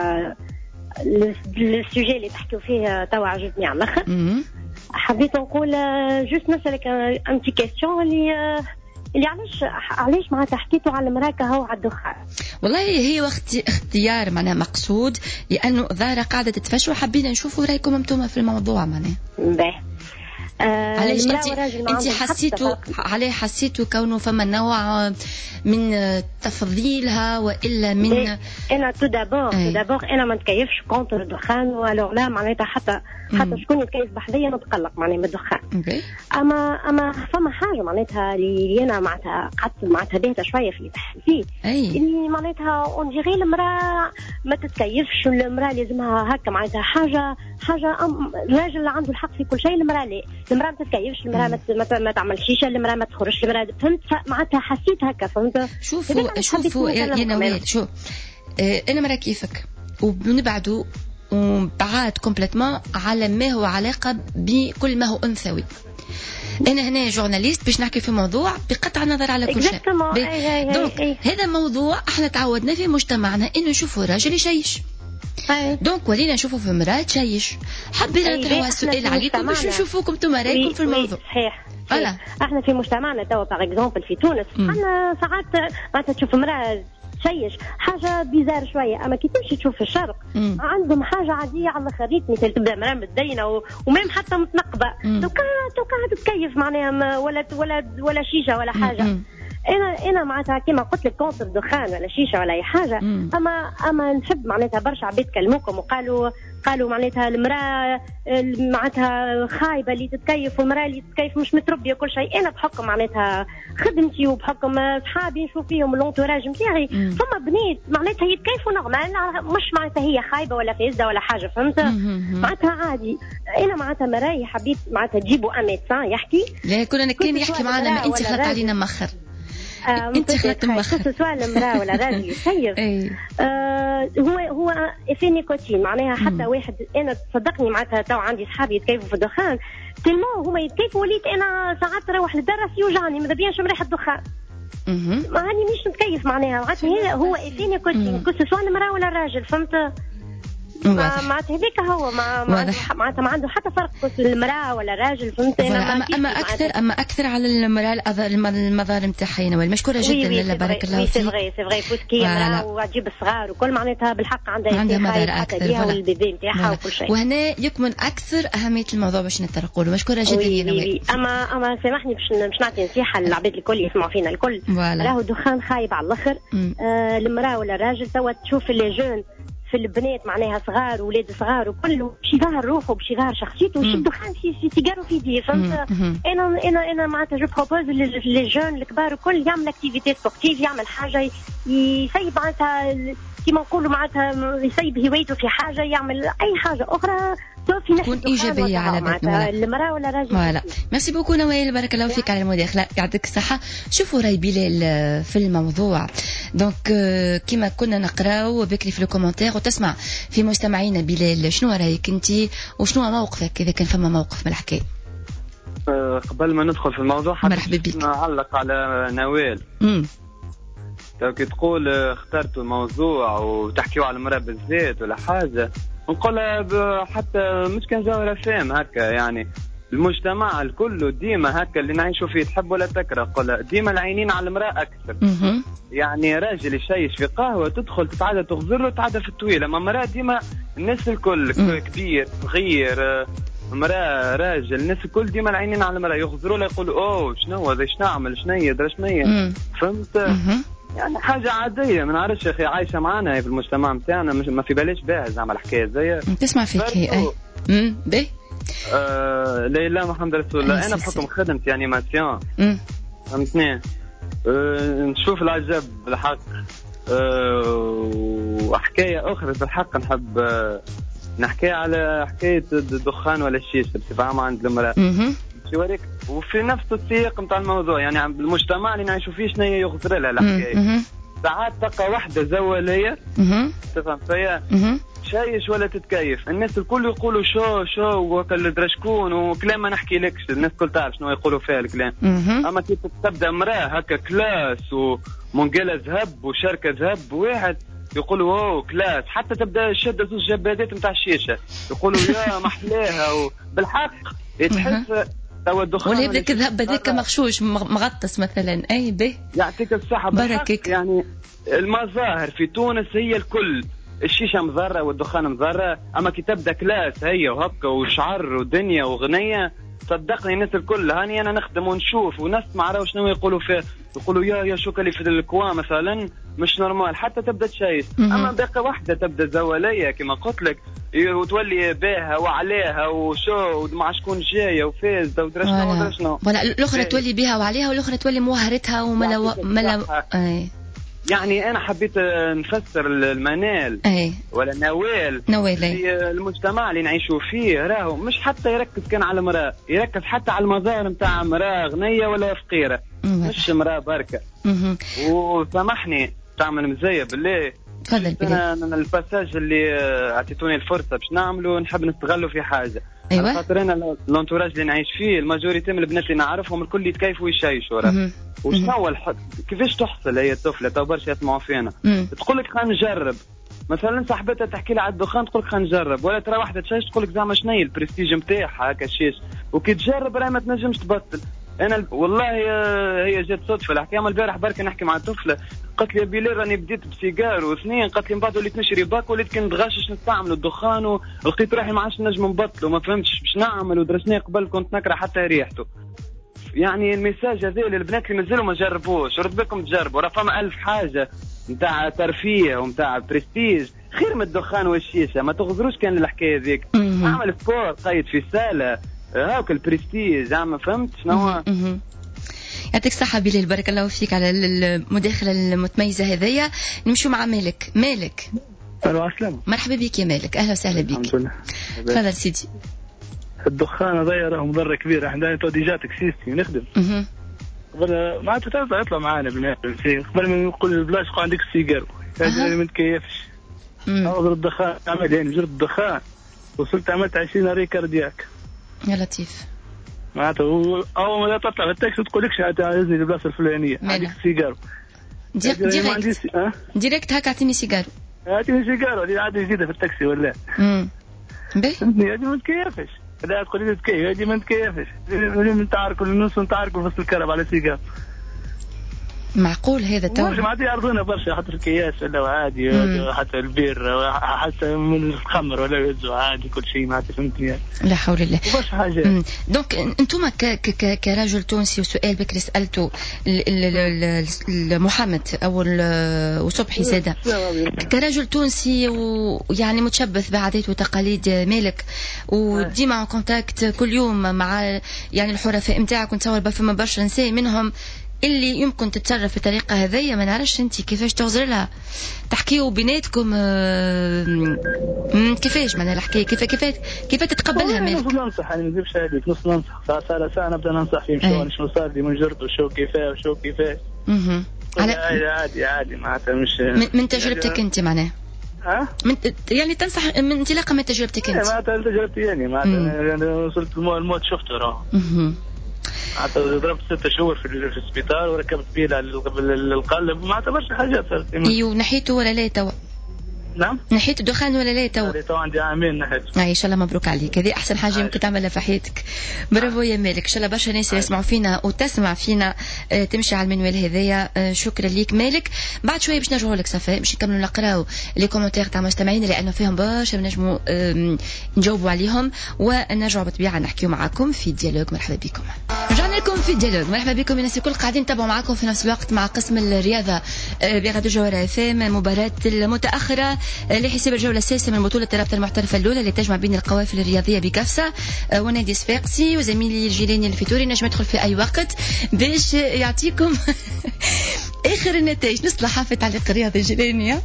السوجي اللي تحكيو فيه توا عجبني على الاخر. حبيت نقول جوست نسالك ان تي كيستيون اللي اللي علاش علاش معناتها حكيتوا على المراه كهو على الدخان؟ والله هي وقت اختيار معناها مقصود، لانه ظاهره قاعده تتفشى، وحبينا نشوفوا رايكم انتم في الموضوع معناها. باهي. آه علاش انت انت حسيتوا عليه حسيتوا كونه فما نوع من تفضيلها والا من إيه انا تو دابور تو دابور انا ما نتكيفش كونتر الدخان، ولو لا معناتها حتى حتى شكون يتكيف بحذيا نتقلق معناها من الدخان. اما اما فما حاجه معناتها اللي انا معناتها قعدت معناتها بيتا شويه في تحكي فيه، اللي معناتها اون ديغي المراه ما تتكيفش، المراه لازمها هكا معناتها حاجه حاجه الراجل عنده الحق في كل شيء، المراه لا، المراه ما تتكيفش، المراه ما, ما تعملش شيشه، المراه ما تخرجش، المراه فهمت معناتها حسيت هكا فهمت. شوفوا شوفوا يا نوال، شو اه انا مرا كيفك وبنبعدوا وبعاد كومبليتمون على ما هو علاقه بكل ما هو انثوي. انا هنا جورناليست باش نحكي في موضوع بقطع النظر على كل شيء. دونك هذا موضوع احنا تعودنا في مجتمعنا انه نشوفوا راجل يشيش، دونك ولينا نشوفوا في مرأة تشيش. حبينا نطرحوا السؤال عليكم باش نشوفوكم انتم رايكم في الموضوع. صحيح. فوالا احنا في مجتمعنا توا باغ اكزومبل في تونس احنا ساعات معناتها تشوف مرأة تشيش حاجه بيزار شويه، اما كي تمشي تشوف في الشرق مم. عندهم حاجه عاديه على خريط، مثل تبدا مرأة متدينه و... ومام حتى متنقبه، توكا توكا تتكيف معناها ولا ولا ولا شيشه ولا حاجه. مم. انا انا معناتها كيما قلت لك كونتر دخان ولا شيشه ولا اي حاجه. مم. اما اما نحب معناتها برشا عباد كلموكم وقالوا قالوا معناتها المراه معناتها خايبه اللي تتكيف، والمراه اللي تتكيف مش متربيه كل شيء. انا بحكم معناتها خدمتي وبحكم صحابي نشوف فيهم اللونتوراج نتاعي ثم بنات معناتها يتكيفوا نورمال، مش معناتها هي خايبه ولا فاسده ولا حاجه فهمت. معناتها عادي. انا معناتها مراي حبيت معناتها تجيبوا اميدسان يحكي، لا كنا كان يحكي معنا ما انت خلط علينا مخر. آه انت خلطت مخر سواء المراه ولا راجل يسير. آه هو هو في نيكوتين معناها حتى مم. واحد انا تصدقني معناتها تو عندي صحابي يتكيفوا في الدخان تلمو هما يتكيفوا، وليت انا ساعات نروح للدرس يوجعني ماذا بيا نشم ريحه الدخان. ما هاني مش نتكيف معناها معناتها هو في نيكوتين كل سواء المراه ولا الراجل فهمت. معناتها هذيك هو معناتها ما عنده حتى فرق المراه ولا الراجل فهمت. اما اما اكثر اما اكثر على المراه المظاهر نتاعها يا نوال. مشكوره جدا لاله بارك الله فيك. سي فغي سي فغي بوسكي مراه وتجيب الصغار وكل معناتها بالحق عندها عندها مظاهر اكثر والبيبي نتاعها وكل شيء. وهنا يكمن اكثر اهميه الموضوع باش نتطرقوا له. مشكوره جدا يا نوال. اما اما سامحني باش باش نعطي نصيحه للعباد الكل يسمعوا فينا الكل. راهو دخان خايب على الاخر. المراه ولا الراجل توا تشوف اللي جون في البنات معناها صغار وولاد صغار وكل باش يظهر روحه باش يظهر شخصيته وش الدخان في سيجارو في يديه فهمت. انا انا انا معناتها جو بروبوز لي جون الكبار الكل يعمل اكتيفيتي سبورتيف يعمل حاجه يسيب معناتها كيما نقولوا معناتها يسيب هوايته في حاجه يعمل اي حاجه اخرى تكون إيجابية على بيتنا المرأة ولا راجل. فوالا ميرسي بوكو نوال بارك الله فيك على المداخلة يعطيك الصحة. شوفوا راي بلال في الموضوع دونك كما كنا نقراو بكري في الكومنتير وتسمع في مستمعينا بلال شنو رايك انت وشنو موقفك إذا كان فما موقف من الحكاية. قبل ما ندخل في الموضوع مرحبا بك نعلق على نوال كي تقول اخترتوا الموضوع وتحكيوا على المرأة بالذات ولا حاجة نقولها حتى مش كان زاورة فهم هكا يعني المجتمع الكل ديما هكا اللي نعيشوا فيه تحب ولا تكره قولها ديما العينين على المرأة أكثر. يعني راجل يشيش في قهوة تدخل تتعدى تغزر له تتعدى في الطويلة ما مرأة ديما الناس الكل كبير صغير مرأة راجل الناس الكل ديما العينين على المرأة يغزروا له يقولوا اوه شنو هذا شنو نعمل شنو هي درا شنو هي فهمت. يعني حاجة عادية ما نعرفش يا أخي عايشة معنا في المجتمع متاعنا مش ما في باليش بها زعما الحكاية زي تسمع فيك هي أي امم به آه لا لا محمد رسول الله أنا بحكم خدمتي أنيماسيون فهمتني آه نشوف العجب بالحق آه وحكاية أخرى بالحق نحب آه نحكي على حكاية الدخان ولا الشيشة بصفة عامة عند المرأة يوريك وفي نفس السياق نتاع الموضوع يعني المجتمع اللي نعيشوا فيه شنو يغفر لها الحكايه ساعات تلقى واحده زواليه تفهم فيها شايش ولا تتكيف الناس الكل يقولوا شو شو وكل درا شكون وكلام ما نحكي لكش الناس الكل تعرف شنو يقولوا فيها الكلام. اما كيف تبدا امراه هكا كلاس ومنقله ذهب وشركه ذهب واحد يقولوا اوه كلاس حتى تبدا شده زوج جبادات نتاع الشيشه يقولوا يا محلاها وبالحق تحس ولا هذاك الذهب هذاك مغشوش مغطس مثلا اي به يعطيك الصحه بركك. يعني المظاهر في تونس هي الكل الشيشه مضره والدخان مضره اما كي تبدا كلاس هي وهكا وشعر ودنيا وغنيه صدقني الناس الكل هاني انا نخدم ونشوف ونسمع راهو شنو يقولوا فيه يقولوا يا يا شو اللي في الكوا مثلا مش نورمال حتى تبدا تشيش. اما باقي واحده تبدا زواليه كما قلت لك وتولي باها وعليها وشو ومع شكون جايه وفاز ودرا شنو ودرا شنو ولا الاخرى تولي بها وعليها والاخرى تولي موهرتها وملا ملا اي يعني انا حبيت نفسر المنال أي. ولا نوال نوال في المجتمع اللي نعيشوا فيه راهو مش حتى يركز كان على المراه يركز حتى على المظاهر نتاع مراه غنيه ولا فقيره مش مراه بركه وسامحني تعمل مزيه بالله تفضل انا من الباساج اللي اعطيتوني الفرصه باش نعمله نحب نستغله في حاجه. ايوه خاطر انا الانتوراج اللي نعيش فيه الماجوريتي من البنات اللي نعرفهم الكل يتكيفوا ويشيشوا راه وشنو هو الحق كيفاش تحصل هي الطفله تو برشا يسمعوا فينا تقول لك خلينا نجرب مثلا صاحبتها تحكي لها على الدخان تقول لك خلينا نجرب ولا ترى واحده تشيش تقول لك زعما شنو هي البرستيج نتاعها هكا شيش وكي تجرب راه ما تنجمش تبطل. انا والله هي جات صدفه الحكايه البارح برك نحكي مع طفله قالت لي يا بلال راني بديت بسيجار واثنين قالت لي من بعد وليت نشري باك وليت كي نتغشش نستعمل الدخان ولقيت روحي ما عادش نجم نبطله ما فهمتش باش نعمل ودرسني قبل كنت نكره حتى ريحته. يعني الميساج هذا للبنات اللي مازالوا ما جربوش رد بالكم تجربوا راه فما ألف حاجه نتاع ترفيه ونتاع برستيج خير من الدخان والشيشه ما تغزروش كان الحكايه ذيك اعمل سبور قيد في ساله هاك البرستيج زعما فهمت شنو. يعطيك الصحة بلال بارك الله فيك على المداخلة المتميزة هذيا. نمشوا مع مالك. مالك أهلا وسهلا. مرحبا بك يا مالك أهلا وسهلا بك. الحمد لله. تفضل سيدي. الدخان هذا راه مضرة كبيرة احنا تودي جاتك سيستي نخدم قبل ما تطلع يطلع معانا بالنسبة قبل ما يقول بلاش قا عندك السيجار هذا ما نتكيفش أوضر الدخان عمل يعني جرد الدخان وصلت عملت عشرين ريكاردياك يا لطيف معناته اول ما تطلع في التاكسي تقول لكش عايزني البلاصه الفلانيه عندك سيجار ديريكت ديريكت هكا اعطيني سيجار اعطيني سيجار هذه عاده جديده في التاكسي ولا امم باهي هذه ما تكيفش لا تقول لي تكيف هذه ما تكيفش انت عارف كل نص انت عارف في الكهرباء على سيجار معقول هذا تو برشا معناتها يعرضونا برشا خاطر الكياس ولا عادي حتى البير حتى من الخمر ولا يهزوا عادي كل شيء معناتها فهمتني. لا حول الله. برشا حاجات. دونك انتم كرجل تونسي وسؤال بكري سالته محمد او وصبحي زاده كرجل تونسي ويعني متشبث بعادات وتقاليد مالك وديما كونتاكت كل يوم مع يعني الحرفاء نتاعك ونتصور بفما برشا نساء منهم اللي يمكن تتصرف بطريقه هذيا ما نعرفش انت كيفاش تغزر لها تحكيوا بيناتكم كيفاش معناها الحكايه كيف كيف كيف تتقبلها مالك؟ نص ننصح انا ما نكذبش عليك نص ننصح ساعه ساعه ساعه نبدا ننصح فيهم شو شنو صار لي من جرته شو كيفاه وشو كيفاه اها عادي عادي عادي معناتها مش من, من تجربتك انت معناها ها من يعني تنصح من انطلاقا من تجربتك انت معناتها تجربتي يعني معناتها انا وصلت الموت شفته راه اها ضربت ستة شهور في السبيطار وركبت بيه على القلب ما اعتبرش حاجات صارت. ايوه نحيته ولا لا توا؟ نعم نحيت الدخان ولا لا توا؟ لا توا عندي عامين نحيت. اي ان شاء الله مبروك عليك هذه احسن حاجه ممكن تعملها في حياتك. برافو يا مالك ان شاء الله برشا ناس يسمعوا فينا وتسمع فينا اه تمشي على المنوال هذايا. اه شكرا ليك مالك. بعد شويه باش نرجعوا لك صفاء باش نكملوا نقراو لي كومونتير تاع المستمعين لانه فيهم برشا نجموا اه نجاوبوا عليهم ونرجعوا بالطبيعه نحكيوا معاكم في ديالوج. مرحبا بكم. رجعنا لكم في ديالوج. مرحبا بكم الناس الكل قاعدين نتابعوا معاكم في نفس الوقت مع قسم الرياضه براديو جوهرة اف ام مباراه المتاخره لحساب الجولة السادسة من بطولة الرابطة المحترفة الأولى اللي تجمع بين القوافل الرياضية بكافسة ونادي صفاقسي. وزميلي الجيلاني الفيتوري نجم يدخل في أي وقت باش يعطيكم آخر النتائج. نصلح حافة تعليق الرياضي الجيلاني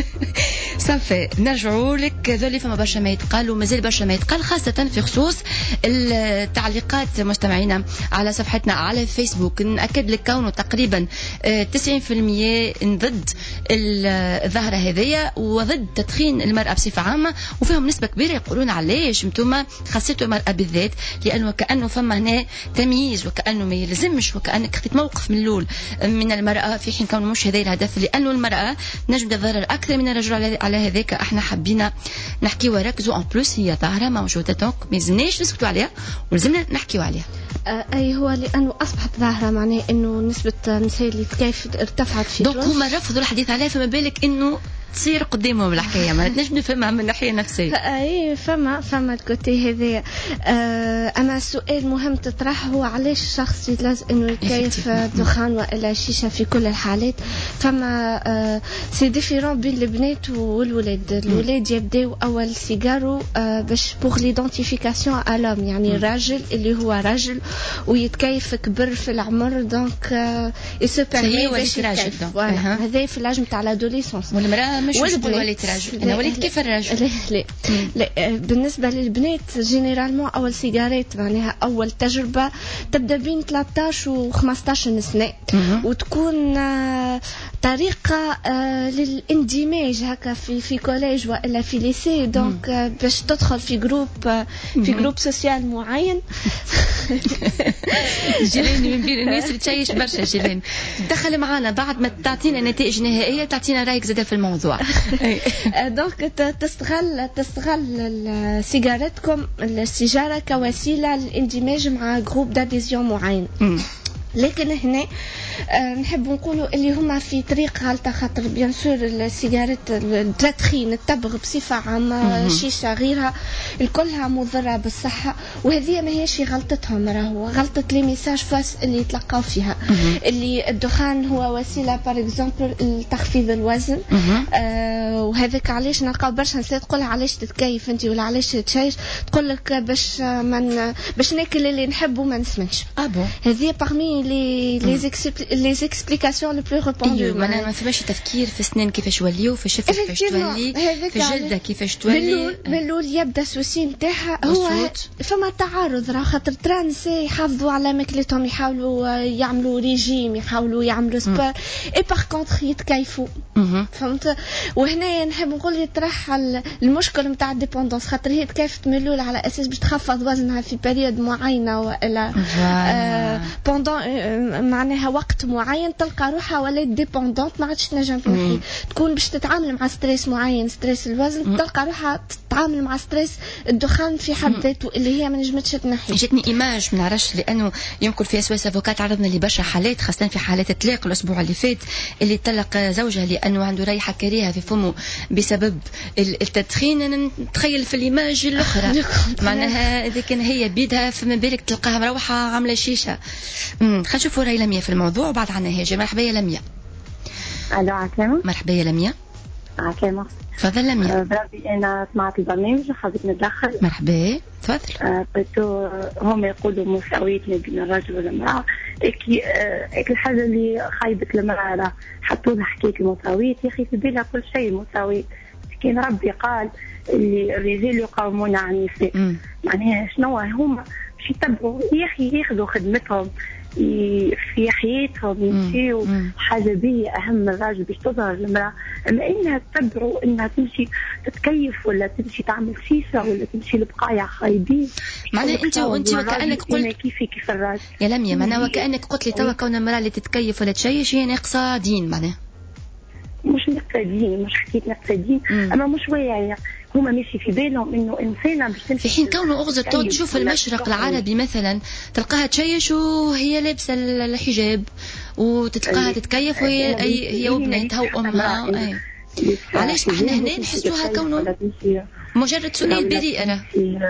صافي نرجعوا لك. ذولي فما برشا ما يتقال ومازال برشا ما يتقال خاصة في خصوص التعليقات مستمعينا على صفحتنا على فيسبوك. نأكد لك كونه تقريبا تسعين بالمئة ضد الظاهرة هذية وضد تدخين المرأة بصفة عامة وفيهم نسبة كبيرة يقولون علاش انتم خاصيتوا المرأة بالذات لأنه كأنه فما هنا تمييز وكأنه ما يلزمش وكأنك خدت موقف من الأول من المرأة في حين كونه مش هذا الهدف لأنه المرأة نجم تضرر أكثر من الرجل. على هذاك احنا حبينا نحكي وركزوا ان بلوس هي ظاهرة موجودة دونك ما يلزمناش نسكتوا عليها ولازمنا نحكيوا عليها. اي هو لانه اصبحت ظاهره معناه انه نسبه النساء اللي كيف ارتفعت في دونك هما رفضوا الحديث عليها فما بالك انه تصير قدامهم الحكايه ما نجم نفهمها من ناحيه نفسيه. اي فما فما الكوتي هذا. آه اما السؤال مهم تطرح هو علاش الشخص يلزم انه يكيف دخان والا شيشه في كل الحالات. فما آه سي ديفيرون بين البنات والولاد. الولاد يبداو اول سيجارو آه باش بوغ ليدونتيفيكاسيون الوم يعني الراجل اللي هو راجل ويتكيف كبر في العمر دونك آه يسو بيرمي باش يكيف. هذا في العجم تاع الادوليسونس. والمراه مش نقول وليت راجل انا وليت كيف الراجل. لا لا, لا. بالنسبه للبنات جينيرالمون اول سيجاريت معناها اول تجربه تبدا بين ثلاثة عشر و خمسة عشر سنه وتكون آه طريقه آه للاندماج هكا في في كوليج والا في ليسي دونك آه باش تدخل في جروب آه في جروب سوسيال معين. جيلاني من بين الناس اللي تشيش برشا. جيلاني دخل معنا بعد ما تعطينا نتائج نهائيه تعطينا رايك زاد في الموضوع. دونك تستغل تستغل سيجارتكم السيجاره كوسيله للاندماج مع جروب داديزيون معين. لكن هنا أه نحب نقولوا اللي هما في طريق غلطة خاطر بيان سور السيجارات التدخين التبغ بصفة عامة شيشة غيرها الكلها مضرة بالصحة وهذه ما هيش غلطتهم راهو غلطة لي ميساج فاس اللي يتلقاو فيها اللي الدخان هو وسيلة بار اكزومبل لتخفيض الوزن. أه وهذاك علاش نلقاو برشا نساء تقولها علاش تتكيف انت ولا علاش تشيش تقول لك باش من باش ناكل اللي نحبه ما نسمنش. هذه parmi les les les explications les plus répandues. أيوة ما ما فماش تفكير في السنان كيفاش يوليو في الشفة كيفاش تولي في الجلدة كيفاش تولي. من الأول يبدأ السوسي نتاعها هو فما تعارض راه خاطر ترى نساء يحافظوا على ماكلتهم يحاولوا يعملوا ريجيم يحاولوا يعملوا سبور اي باغ كونتر يتكيفوا. فهمت. وهنا نحب نقول يطرح المشكل نتاع الديبوندونس خاطر هي تكيفت من الأول على أساس باش تخفض وزنها في بريود معينة ولا آه بوندون معناها وقت معين تلقى روحها ولات ديبوندونت ما عادش تنجم تنحي تكون باش تتعامل مع ستريس معين ستريس الوزن تلقى روحها تتعامل مع ستريس الدخان في حد ذاته اللي هي ما نجمتش تنحي. جاتني ايماج ما نعرفش لانه يمكن في اسواس افوكات عرضنا لبرشا حالات خاصه في حالات الطلاق الاسبوع اللي فات اللي طلق زوجها لانه عنده ريحه كريهه في فمه بسبب التدخين. انا نتخيل في الايماج الاخرى معناها اذا كان هي بيدها فما بالك تلقاها مروحه عامله شيشه. خلينا نشوفوا راي لميا في الموضوع وبعد عنا هاجر. مرحبا يا لميا. الو عسلامة. مرحبا يا لميا. عسلامة. تفضل لميا. برافي انا سمعت البرنامج وحبيت ندخل. مرحبا تفضل. بتو هم يقولوا مساوية بين الرجل والمرأة. اكي اكي الحاجة اللي خايبة المرأة حطوا لها حكاية المساوية يا اخي في بالها كل شيء مساوية. كان ربي قال اللي الرجال يقاومون على النساء معناها شنو هما باش يتبعوا يا اخي ياخذوا خدمتهم في حياتهم يمشيوا حاجة بيه أهم من الراجل باش تظهر المرأة. أما إنها تتبعوا إنها تمشي تتكيف ولا تمشي تعمل شيشة ولا تمشي لبقايا خايبين معناها أنت وأنت وكأنك قلت كيفي كيف الراجل يا لميا معناها وكأنك قلت لي توا كون المرأة اللي تتكيف ولا تشيش هي ناقصة دين معناها مش ناقصة دين مش حكيت ناقصة دين أما مش واعية هما ماشي في بالهم انه انسانه باش تمشي في حين كونه اغزر تشوف المشرق العربي مثلا تلقاها تشيش وهي لابسه الحجاب وتلقاها تتكيف وهي هي وبناتها وامها. علاش احنا هنا نحسوها كونه مجرد سؤال بريء انا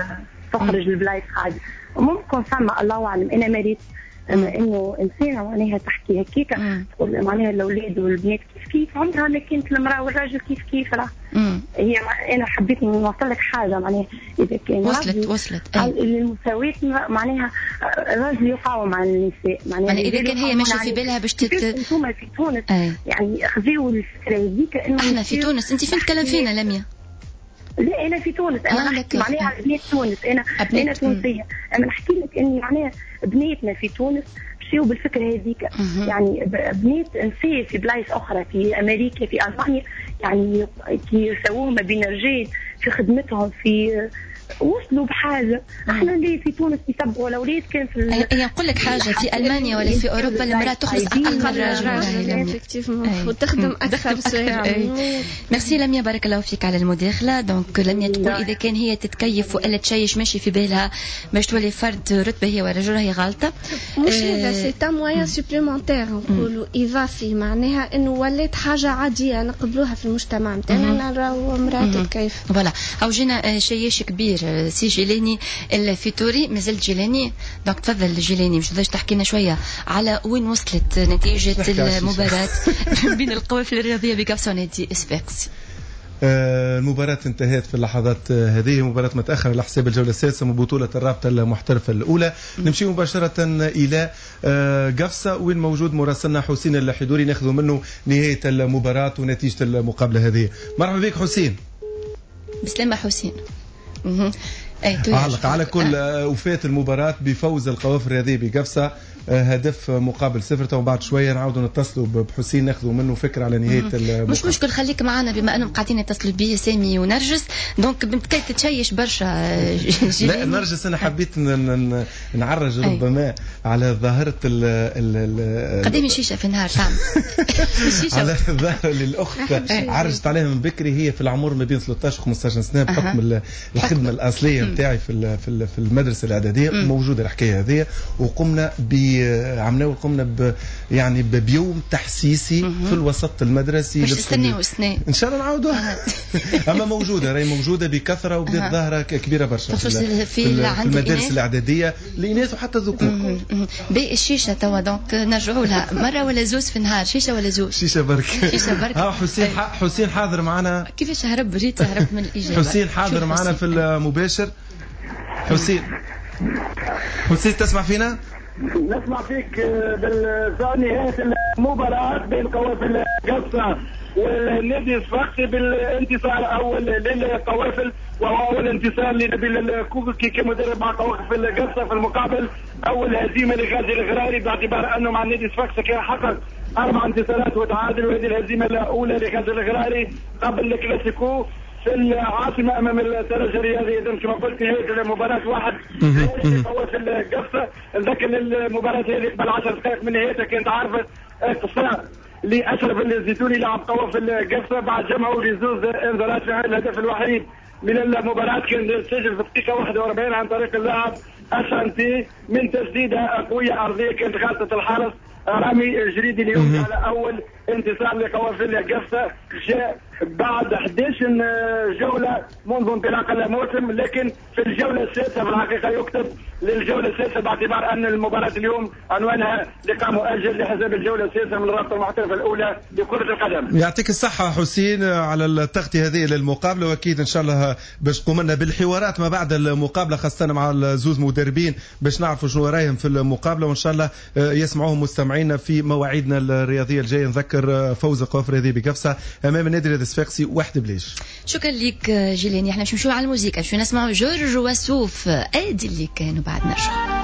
تخرج البلايص عادي ممكن فما الله اعلم انا مريت اما انه انسانه معناها تحكي هكيك تقول معناها الاولاد والبنات كيف كيف عمرها ما كانت المراه والراجل كيف كيف راه هي انا حبيت نوصل لك حاجه معناها اذا كان وصلت وصلت المساواه معناها الراجل يقاوم على النساء معناها اذا كان هي ماشيه في بالها باش تت انتم في تونس يعني خذيوا الفكره هذيك انه احنا في تونس انت فين تكلم فينا لميا؟ لا انا في تونس انا نحكي معناها على بنات تونس انا انا تونسيه انا نحكي لك اني معناها بناتنا في تونس مشيوا بالفكره هذيك يعني بنات نساء في بلايص اخرى في امريكا في المانيا يعني كي يساووهم ما بين الرجال في خدمتهم في وصلوا بحاجه احنا اللي في تونس يتبعوا الاولاد كان في اي نقول لك حاجه في المانيا ولا في اوروبا المراه تخلص اقل من الراجل وتخدم اكثر ساعه. ميرسي لميا بارك الله فيك على المداخله. دونك لميا تقول اذا كان هي تتكيف والا تشيش ماشي في بالها باش تولي فرد رتبه هي ورجل هي غلطه مش هذا سي تا موان سوبليمونتير نقولوا اضافي معناها انه ولات حاجه عاديه نقبلوها في المجتمع نتاعنا نراو امراه تتكيف فوالا. او جينا شيش كبير سي جيلاني الفيتوري مازال جيلاني. دونك تفضل جيلاني مش تقدرش تحكي لنا شويه على وين وصلت نتيجه المباراه بين القوافل الرياضيه بكافسا ونادي اسفاكسي. المباراة انتهت في اللحظات هذه مباراة متأخرة لحساب الجولة السادسة من بطولة الرابطة المحترفة الأولى. نمشي مباشرة إلى قفصة وين موجود مراسلنا حسين الحدوري ناخذ منه نهاية المباراة ونتيجة المقابلة هذه. مرحبا بك حسين. بسلامة حسين. أعلق على كل وفاة المباراة بفوز القوافل الرياضية بقفصة هدف مقابل صفر. وبعد شويه نعاودوا نتصلوا بحسين ناخذوا منه فكره على نهايه المقابله. مش مشكل خليك معنا بما انهم قاعدين يتصلوا بي سامي ونرجس. دونك بكي تتشيش برشا لا نرجس انا حبيت نعرج ربما على ظاهره قديم شيشه في النهار تعمل على الظاهره للاخت عرجت عليها من بكري. هي في العمر ما بين ثلاثة عشر خمسة عشر سنه بحكم الخدمه الاصليه نتاعي في في المدرسه الاعداديه موجوده الحكايه هذه. وقمنا ب عملنا وقمنا ب يعني بيوم تحسيسي في الوسط المدرسي باش نستناو سنه ان شاء الله نعاودوها. اما موجوده راهي موجوده بكثره وبدات ظاهره كبيره برشا في, في, في المدارس الاعداديه الاناث وحتى الذكور. بالشيشه توا دونك نرجعوا لها مره ولا زوز في النهار شيشه ولا زوز شيشه برك شيشه برك. ها حسين حسين حاضر معنا. كيفاش هرب ريت هرب من الاجابه. حسين حاضر معنا في المباشر. حسين حسين تسمع فينا؟ نسمع فيك بالنهاية المباراة بين قوافل قفصة والنادي الصفاقسي بالانتصار اول للقوافل وهو اول انتصار لنبيل الكوكي كمدرب مع قوافل قفصة في المقابل اول هزيمه لغازي الغراري باعتبار انه مع النادي الصفاقسي كان حقق اربع انتصارات وتعادل وهذه الهزيمه الاولى لغازي الغراري قبل الكلاسيكو في العاصمه امام الترجي الرياضي. اذا كما قلت نهايه المباراه واحد قوافل قفصة. لكن المباراه هذه قبل عشر دقائق من نهايتها كانت عارفه قصار لاشرف الزيتوني لاعب قوافل قفصة بعد جمعوا لزوز انذارات في الهدف الوحيد من المباراة كان سجل في الدقيقة واحد وأربعين عن طريق اللاعب أشانتي من تسديدة قوية أرضية كانت خالصة الحارس رامي الجريدي اليوم على أول انتصار لقوافل قفصة جاء بعد أحد عشر جولة منذ انطلاق الموسم، لكن في الجولة السادسة في الحقيقة يكتب للجولة السادسة باعتبار أن المباراة اليوم عنوانها لقاء مؤجل لحساب الجولة السادسة من الرابطة المحترفة الأولى لكرة القدم. يعطيك الصحة حسين على التغطية هذه للمقابلة، وأكيد إن شاء الله باش تقوم لنا بالحوارات ما بعد المقابلة خاصة مع الزوز مدربين باش نعرفوا شنو رايهم في المقابلة، وإن شاء الله يسمعوهم مستمعينا في مواعيدنا الرياضية الجاية. نذكر فوز قوافل هذه بقفصة أمام النادي الصفاقسي واحد بليش. شكرا لك جيلاني. احنا باش نمشيو على الموسيقى، باش نسمعوا جورج وسوف ادي اللي كانوا بعد نرجع.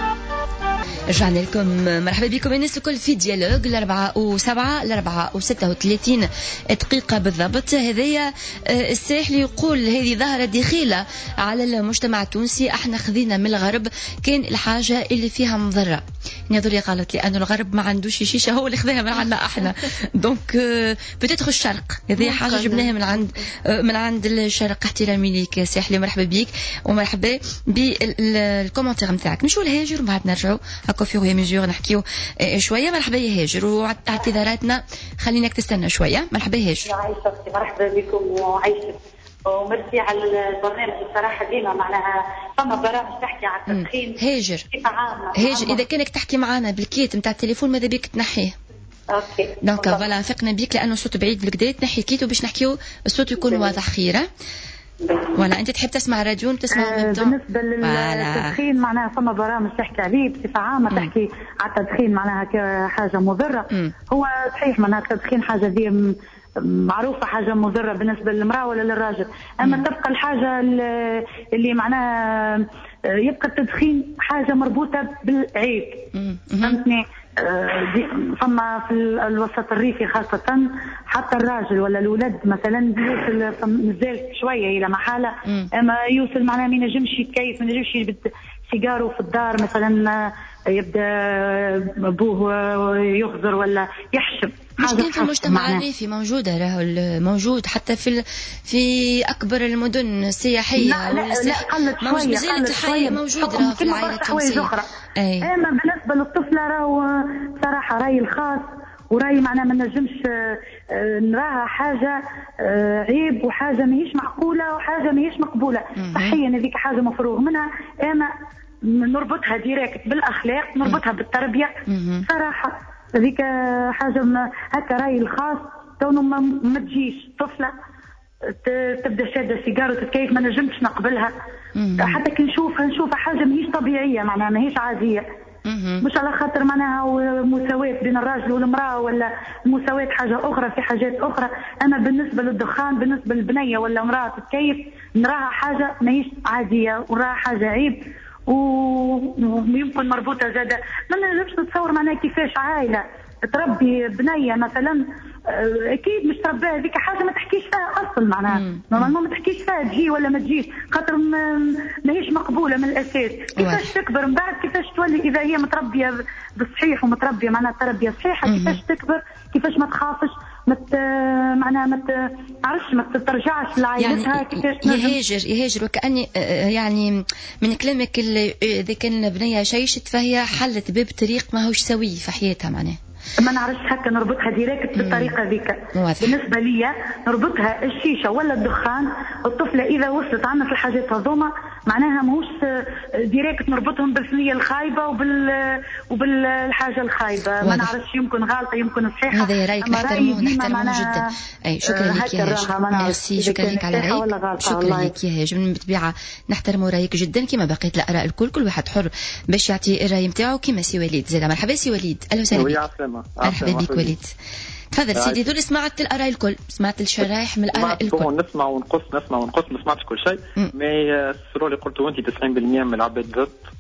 رجعنا لكم، مرحبا بكم الناس الكل في ديالوج الأربعة وسبعة الأربعة وستة وثلاثين دقيقة بالضبط. هذايا الساحلي يقول هذه ظاهرة دخيلة على المجتمع التونسي، احنا خذينا من الغرب كان الحاجة اللي فيها مضرة. نظري قالت لأنه الغرب ما عندوش شيشة، هو اللي خذاها من عندنا احنا. دونك بتدخل الشرق، هذه حاجة جبناها من عند من عند الشرق. احترامي ليك يا ساحلي، مرحبا بيك ومرحبا بالكومنتير نتاعك. نمشوا لهاجر وبعد نرجعوا هكا في غير ميزور نحكيو شويه. مرحبا يا هاجر، واعتذاراتنا خليناك تستنى شويه. مرحبا يا هاجر. مرحبا بكم وعايشة وميرسي على البرنامج. الصراحه ديما معناها فما برامج تحكي على التدخين هاجر. هاجر اذا كانك تحكي معنا بالكيت نتاع التليفون ماذا بيك تنحيه. اوكي دونك فوالا فقنا بيك لانه الصوت بعيد بالكدا، تنحي الكيت باش نحكيو الصوت يكون واضح خيره. ولا انت تحب تسمع راديو وتسمع آه بالنسبه للتدخين معناها فما برامج تحكي عليه بصفه عامه، تحكي على التدخين معناها كحاجه مضره. م. هو صحيح معناها التدخين حاجه دي معروفه حاجه مضره بالنسبه للمراه ولا للراجل، اما م. تبقى الحاجه اللي معناها يبقى التدخين حاجه مربوطه بالعيب. فهمتني؟ فما في الوسط الريفي خاصة حتى الراجل ولا الولد مثلا يوصل مازال شوية إلى محالة، أما يوصل معناه ما ينجمش يتكيف، ما ينجمش يجبد سيجارو في الدار مثلا، يبدأ أبوه يخزر ولا يحشم. مش كان في المجتمع الريفي موجودة، راهو موجود حتى في في أكبر المدن السياحية. لا لا, لا قلت شوية، قلت شوية موجود راهو في العائلة التونسية. أما بالنسبة للطفلة راهو صراحة رأي الخاص ورأي معناه ما نجمش نراها حاجة عيب وحاجة ماهيش معقولة وحاجة ماهيش مقبولة صحيا. هذيك حاجة مفروغ منها، أما نربطها ديريكت بالأخلاق، نربطها بالتربية صراحة. هذيك حاجة هكا رأي الخاص كونه ما تجيش طفلة تبدا شاده سيجاره وتتكيف، ما نجمتش نقبلها. حتى كي نشوفها نشوفها حاجه ماهيش طبيعيه معناها ماهيش عاديه. مش على خاطر معناها مساواة بين الراجل والمراه ولا مساواة حاجه اخرى في حاجات اخرى. انا بالنسبه للدخان بالنسبه للبنيه ولا امراه تتكيف نراها حاجه ماهيش عاديه ونراها حاجه عيب ويمكن مربوطه زاده. ما نجمش نتصور معناها كيفاش عائله تربي بنيه مثلا اكيد مش تربيها هذيك حاجه ما تحكيش فيها اصلا معناها نورمالمون ما تحكيش فيها تجي ولا ما تجيش خاطر ماهيش مقبوله من الاساس. كيفاش تكبر من بعد كيفاش تولي اذا هي متربيه بالصحيح ومتربيه معناها تربيه صحيحه كيفاش تكبر كيفاش ما تخافش مت معناها ما تعرفش ما ترجعش لعائلتها يعني كيفاش يهاجر يهاجر وكأني يعني من كلامك اذا كان بنيه شيشت فهي حلت باب طريق ما هوش سوي في حياتها معناها. ما نعرفش هكا نربطها ديريكت بالطريقه ذيك. بالنسبه لي نربطها الشيشه ولا الدخان. الطفله اذا وصلت عنا في الحاجات هذوما معناها ماهوش ديريكت نربطهم بالثنيه الخايبه وبال وبالحاجه الخايبه. ما نعرفش يمكن غلطه يمكن صحيحه. هذا رايك نحترموه نحترموه جدا. اي شكرا لك يا هاج. ميرسي شكرا لك على رايك. شكرا لك يا هاج. من بالطبيعه نحترموا رايك جدا كما بقيت الاراء الكل. كل واحد حر باش يعطي الراي نتاعو كما سي وليد. زاد مرحبا سي وليد. اهلا وسهلا بك. مرحبا بك وليد. تفضل سيدي. دول سمعت الآراء الكل، سمعت الشرايح من الآراء الكل. نسمع ونقص نسمع ونقص ما سمعتش كل شيء. مي السرور اللي قلته انت تسعين بالمئة من العباد ضد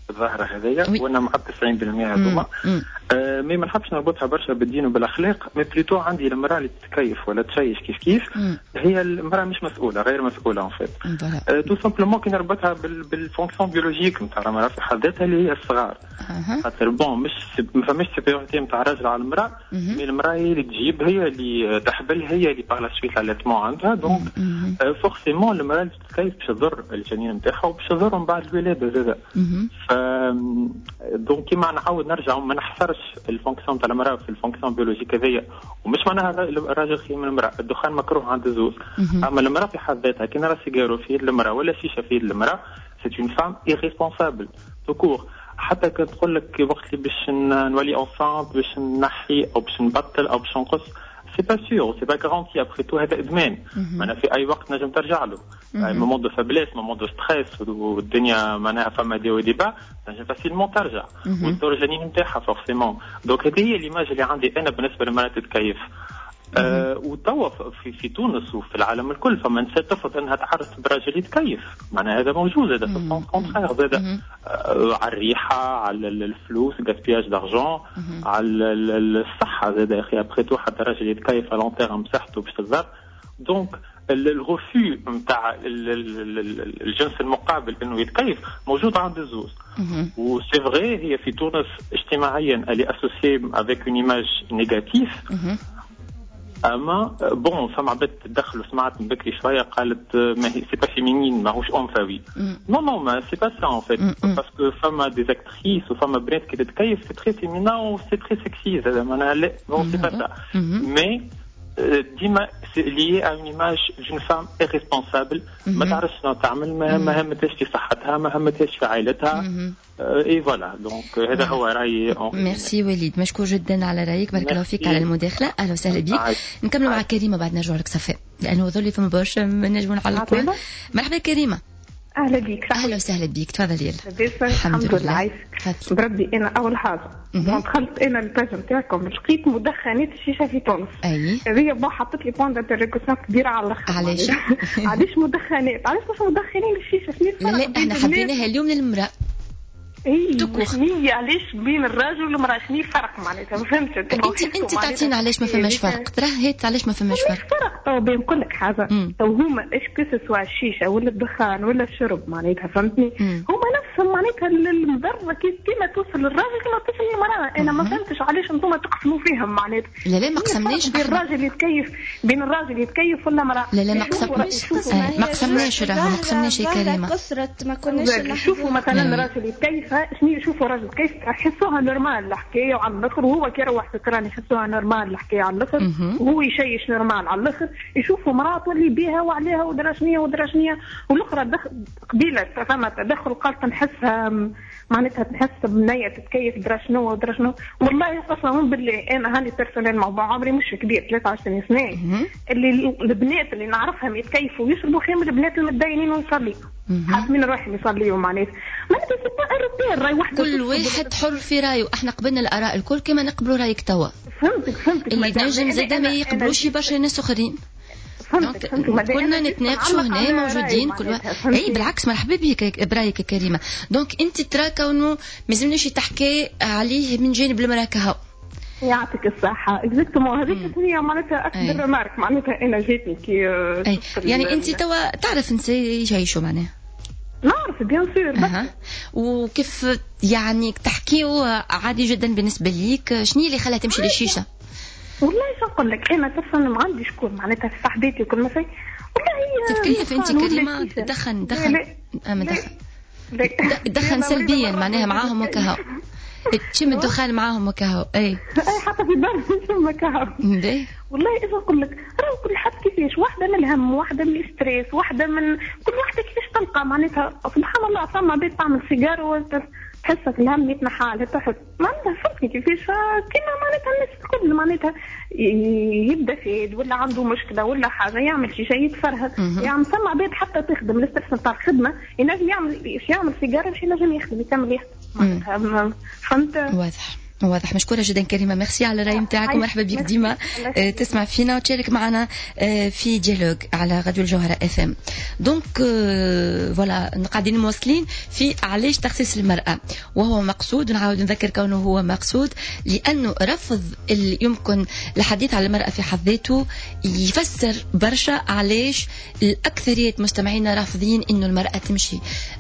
الظاهرة هذيا وانا مع تسعين بالمئة هذوما. آه مي ما نحبش نربطها برشا بالدين وبالاخلاق، مي بليتو عندي المراه اللي تتكيف ولا تشيش كيف كيف مم. هي المراه مش مسؤوله، غير مسؤوله ان فيت. آه تو سامبلومون كي نربطها بالفونكسيون بيولوجيك نتاع المراه في حد ذاتها اللي هي الصغار. خاطر بون مش ما فماش سيبيورتي نتاع الراجل على المراه، مي المراه هي اللي تجيب، هي اللي تحبل، هي اللي باغ لا سويت لاليتمون عندها. دونك آه فورسيمون المراه اللي تتكيف باش تضر الجنين نتاعها وباش تضر من بعد الولاده زاده. ف دونك كيما نعاود نرجع ما نحصرش الفونكسيون تاع المراه في الفونكسيون بيولوجيك هذيا، ومش معناها الراجل خير من المراه. الدخان مكروه عند الزوز، اما المراه في حد ذاتها كي نرى سيجارو في يد المراه ولا شيشه في يد المراه سي اون فام ايريسبونسابل توكور. حتى كي تقول لك وقت اللي باش نولي اونسانت باش نحي او باش نبطل او باش نقص، سي با سيور سي با غارونتي ابخي تو، هذا ادمان. معناها في اي وقت نجم ترجع له، مومون دو فابليس مومون دو ستريس والدنيا معناها فما دي وديبا نجم فاسيلمون ترجع وتدور الجنين نتاعها فورسيمون. دونك هذه هي ليماج اللي عندي انا بالنسبه للمراه تتكيف. أه وتوا في, في تونس وفي العالم الكل فما نساء ترفض انها تعرس براجل يتكيف، معناها هذا موجود، هذا في السونس كونترير زاد. أه على الريحه، على الفلوس، غاسبياج دارجون، على الصحه زاد يا اخي. ابخي تو حتى راجل يتكيف على لون تيرم صحته باش تضر. دونك الغفو نتاع الجنس المقابل انه يتكيف موجود عند الزوز. وسي فغي هي في تونس اجتماعيا اللي اسوسيي افيك اون ايماج نيجاتيف. اما بون فما عباد تدخل سمعت من بكري شويه قالت ما هي سي با فيمينين ماهوش انثوي. نو نو ما سي با سا ان فيت، باسكو فما دي اكتريس وفما بنات كي تتكيف سي تري فيمينا و سي تري سكسي هذا معناها لا نو سي با سا. مي ديما lié à une image d'une femme irresponsable ما تعرفش شنو تعمل، ما همتهاش في صحتها، ما همتهاش في عائلتها. اي فوالا دونك هذا هو رايي. ميرسي وليد، مشكور جدا على رايك، بارك الله فيك على المداخله. اهلا وسهلا بك. نكملوا مع كريمه بعد نرجع لك صفاء لانه ظل فما برشا ما نجموا نعلقوا. مرحبا كريمه. اهلا بيك. اهلا وسهلا بك، تفضلي. الحمد لله عايشك بربي. انا اول حاجه دخلت انا الباج نتاعكم لقيت مدخنات الشيشه في تونس. اي هذه بون حطت لي بوان دانتيريغاسيون كبيره على الاخر. علاش؟ علاش مدخنات؟ علاش مش مدخنين الشيشه؟ لا لا احنا حبيناها اليوم للمراه. اي شنو علاش بين الراجل والمراه شنو الفرق معناتها؟ ما فهمتش. انت انت تعطينا علاش ما فماش فرق؟ تراه هيك علاش ما فماش فرق؟ فرق تو بين كل حاجه. تو هما ايش كيس سواء الشيشه ولا الدخان ولا الشرب معناتها فهمتني؟ هما نفسهم معناتها المضره كيف كيما توصل للراجل كيما توصل للمراه. انا ما فهمتش علاش انتم تقسموا فيهم معناتها. لا لا ما قسمناش. بين الراجل يتكيف بين الراجل يتكيف ولا المراه. لا لا ما قسمناش. ما قسمناش راه ما قسمناش يا كريمه. كثرت ما كناش شوفوا مثلا الراجل يتكيف شنو يشوفوا راجل كيف يحسوها نورمال الحكايه وعلى الاخر، وهو كي يروح سكران يحسوها نورمال الحكايه على الاخر، وهو يشيش نورمال على الاخر. يشوفوا مراه تولي بها وعليها ودراشنيه ودراشنيه، والاخرى قبيله فما تدخل قالت نحسها معناتها تحس بنيه تتكيف دراشنو ودراشنو. والله قسما بالله انا هاني بيرسونيل موضوع عمري مش كبير ثلاثة وعشرين سنه اللي البنات اللي نعرفهم يتكيفوا ويشربوا خير من البنات المتدينين ويصلي. حد من رايح يصليوا معناتها معناتها راي واحد كل واحد حر في رايه. احنا قبلنا الاراء الكل كما نقبلوا رايك توا. فهمتك فهمتك. اللي نجم زاده ما يقبلوش برشا ناس اخرين. فهمتك فهمتك. كنا نتناقشوا هنا موجودين كل واحد. اي بالعكس مرحبا بك برايك يا كريمه. دونك انت ترى كونه ما يلزمنيش تحكي عليه من جانب المراه كهو. يعطيك الصحة. اكزاكتومون هذيك هي معناتها أكثر رمارك معناتها أنا جاتني كي يعني أنت توا تعرف نساء يعيشوا معناها. نعرف بيان سور. أه. وكيف يعني تحكيوا عادي جدا بالنسبة ليك؟ شنو اللي خلاها تمشي للشيشة؟ والله شو نقول لك أنا تصلا ما عندي شكون معناتها صاحبتي وكل ما شيء. والله تتكيف أنت كريمة دخن دخن أما دخن دخن سلبيا معناها معاهم وكهو تشم الدخان معاهم وكهو. اي اي حتى في الدار نشم كهو. والله اذا نقول لك راه كل حد كيفاش، واحده من الهم، واحده من الاستريس، واحده من كل واحده كيفاش تلقى معناتها. سبحان الله فما بيت تعمل سيجار وتحسك الهم يتنحى على تحت معناتها. فهمتني كيفاش؟ كيما معناتها الناس الكل معناتها يبدا فاد ولا عنده مشكله ولا حاجه يعمل شي شيء يتفرهد. يعني فما بيت حتى تخدم الاسترس نتاع الخدمه ينجم يعمل يعمل سيجار باش ينجم يخدم يكمل يخدم. فهمت؟ واضح. واضح. مشكورة جدا كريمة، ميرسي على الرأي نتاعك ومرحبا بك ديما تسمع فينا وتشارك معنا في ديالوج على راديو الجوهرة اف ام. دونك فوالا قاعدين موصلين في علاش تخصيص المرأة، وهو مقصود، ونعاود نذكر كونه هو مقصود لأنه رفض اللي يمكن الحديث على المرأة في حد ذاته يفسر برشا علاش الأكثرية مجتمعينا رافضين إنه المرأة تمشي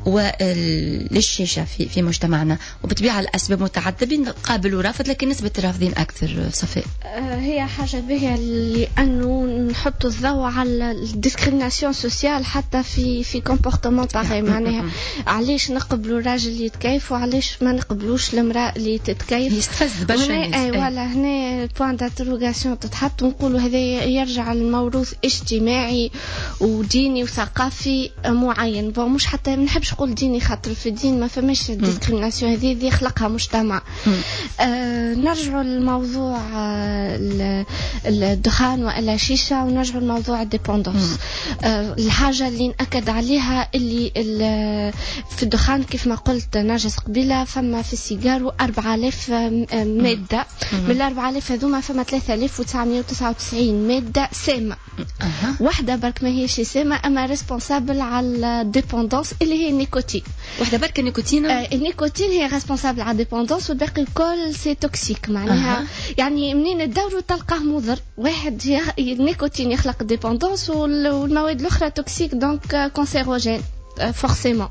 للشاشة في في مجتمعنا، وبطبيعة الأسباب متعددة قابل ورافض، لكن نسبة الرافضين أكثر. صفاء هي حاجة باهية لأنه نحط الضوء على الديسكريميناسيون سوسيال حتى في في كومبورتمون باغي. معناها علاش نقبلوا الراجل يتكيف وعلاش ما نقبلوش المرأة اللي تتكيف. يستفز برشا الناس. اي ولا هنا بوان دانتروغاسيون تتحط ونقولوا هذا يرجع للموروث اجتماعي وديني وثقافي معين. بون مش حتى ما نحبش نقول ديني خاطر في الدين ما فماش الديسكريميناسيون هذه اللي يخلقها مجتمع. آه نرجعوا للموضوع آه الدخان ولا شيشة، ونرجعوا لموضوع الديبوندونس. آه الحاجة اللي نأكد عليها اللي في الدخان كيف ما قلت ناجس قبيلة، فما في السيجارو أربعة آلاف مادة. من الأربعة آلاف هذوما فما ثلاثة آلاف وتسعمائة وتسعة وتسعين مادة سامة. أه. واحدة برك ما هيش سامة أما ريسبونسابل على الديبوندونس اللي هي النيكوتين. واحدة برك النيكوتين. آه النيكوتين هي ريسبونسابل على الديبوندونس والباقي الكل سي توكسيك. معناها أه. يعني منين تدوروا تلقاه مضر. واحد يخ... النيكوتين يخلق الديبوندونس والمواد الأخرى توكسيك دونك كونسيروجين فورسيمون.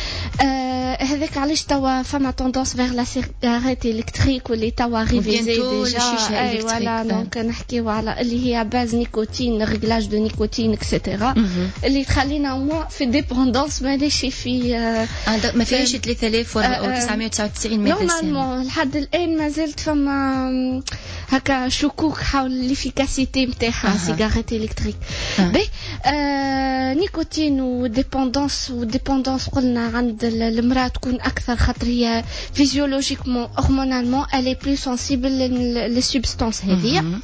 آه هذاك علاش توا فما توندونس فيغ لا سيغاريت الكتريك واللي توا ريفيزي ديجا. اي ولا دونك نحكيو على اللي هي باز نيكوتين ريغلاج دو نيكوتين اكسيتيرا اللي تخلينا مو في ديبوندونس ماليش في آه ما فيهاش ثلاثة آلاف وتسعمائة وتسعة وتسعين مادة. نورمالمون لحد الان ما زلت فما هكا شكوك حول ليفيكاسيتي نتاعها سيغاريت الكتريك. بي آه نيكوتين وديبوندونس وديبوندونس قلنا عند المرأة تكون أكثر خاطر هي فيزيولوجيكمون هرمونالمون elle est plus sensible للسبستانس هذه.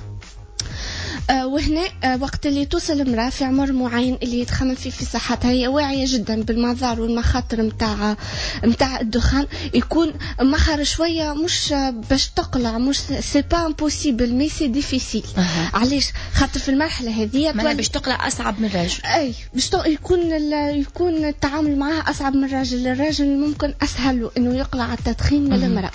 آه وهنا آه وقت اللي توصل المرأة في عمر معين اللي يتخمم فيه في صحتها هي واعية جدا بالمضار والمخاطر متاع متاع الدخان، يكون مخر شوية مش باش تقلع، مش سي با امبوسيبل مي سي ديفيسيل. علاش؟ خاطر في المرحلة هذه باش تقلع أصعب من الراجل. أي باش يكون يكون التعامل معها أصعب من الراجل. الراجل ممكن أسهل له إنه يقلع التدخين من المرأة.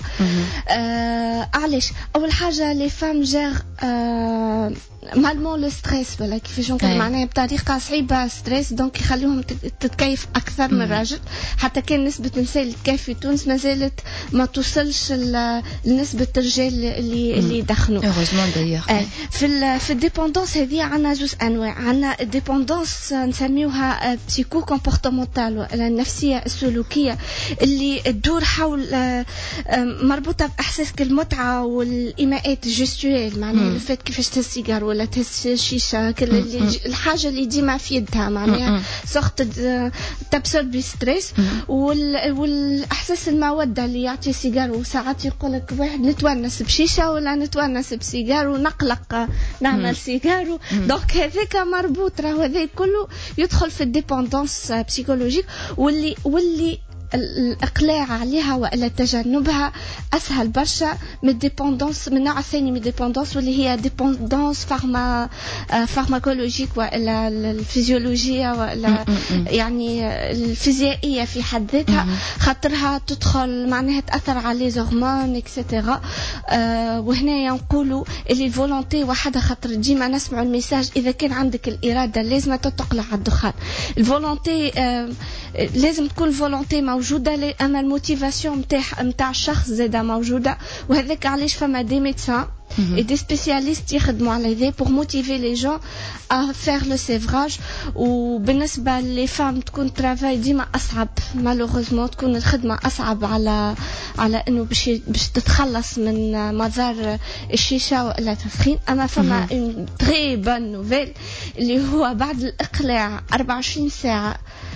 آه علاش؟ أول حاجة لي فام جير آه مالمون لو ستريس ولا كيفاش نقول معناها بطريقه صعيبه ستريس دونك يخليهم تتكيف اكثر من الراجل. حتى كان نسبه النساء اللي تكيف في تونس ما زالت ما توصلش لنسبه الرجال اللي اللي يدخنوا. هوزمون دايوغ في ال في الديبوندونس هذه عندنا جزء انواع. عندنا الديبوندونس نسميوها بسيكو كومبورتمونتال ولا النفسيه السلوكيه اللي تدور حول مربوطه باحساسك المتعه والايماءات جيستويل. معناها الفات كيفاش تسيجار ولا تهز شيشة كل الحاجة اللي ديما في يدها معناها سخط تبسوربي ستريس. والأحساس المودة اللي يعطي سيجار. وساعات يقولك واحد نتونس بشيشة ولا نتونس بسيجار ونقلق نعمل سيجار. دونك هذاك مربوط راهو هذا كله يدخل في الديبوندونس بسيكولوجيك واللي واللي الإقلاع عليها وإلا تجنبها أسهل برشا من الديبوندونس من النوع الثاني من الديبوندونس واللي هي ديبوندونس فارما فارماكولوجيك وإلا الفيزيولوجية وإلا يعني الفيزيائية في حد ذاتها خاطرها تدخل معناها تأثر على لي هرمون اكسيتيرا. أه وهنا نقولوا اللي الفولونتي وحدها خاطر ديما نسمع الميساج إذا كان عندك الإرادة لازم تقلع على الدخان. الفولونتي أه لازم تكون الفولونتي موجودة لأما الموتيفاسيون متاع متاع الشخص زادا موجودة. وهذاك علاش فما دي ميدسان et des spécialistes يخدموا على ذا pour motiver les gens à faire le sévrage. وبالنسبة لي فام تكون ترافاي ديما أصعب malheureusement تكون الخدمة أصعب على على إنه باش باش تتخلص من مضار الشيشة ولا التدخين. أما فما une très bonne nouvelle اللي هو بعد الإقلاع أربعة وعشرين ساعة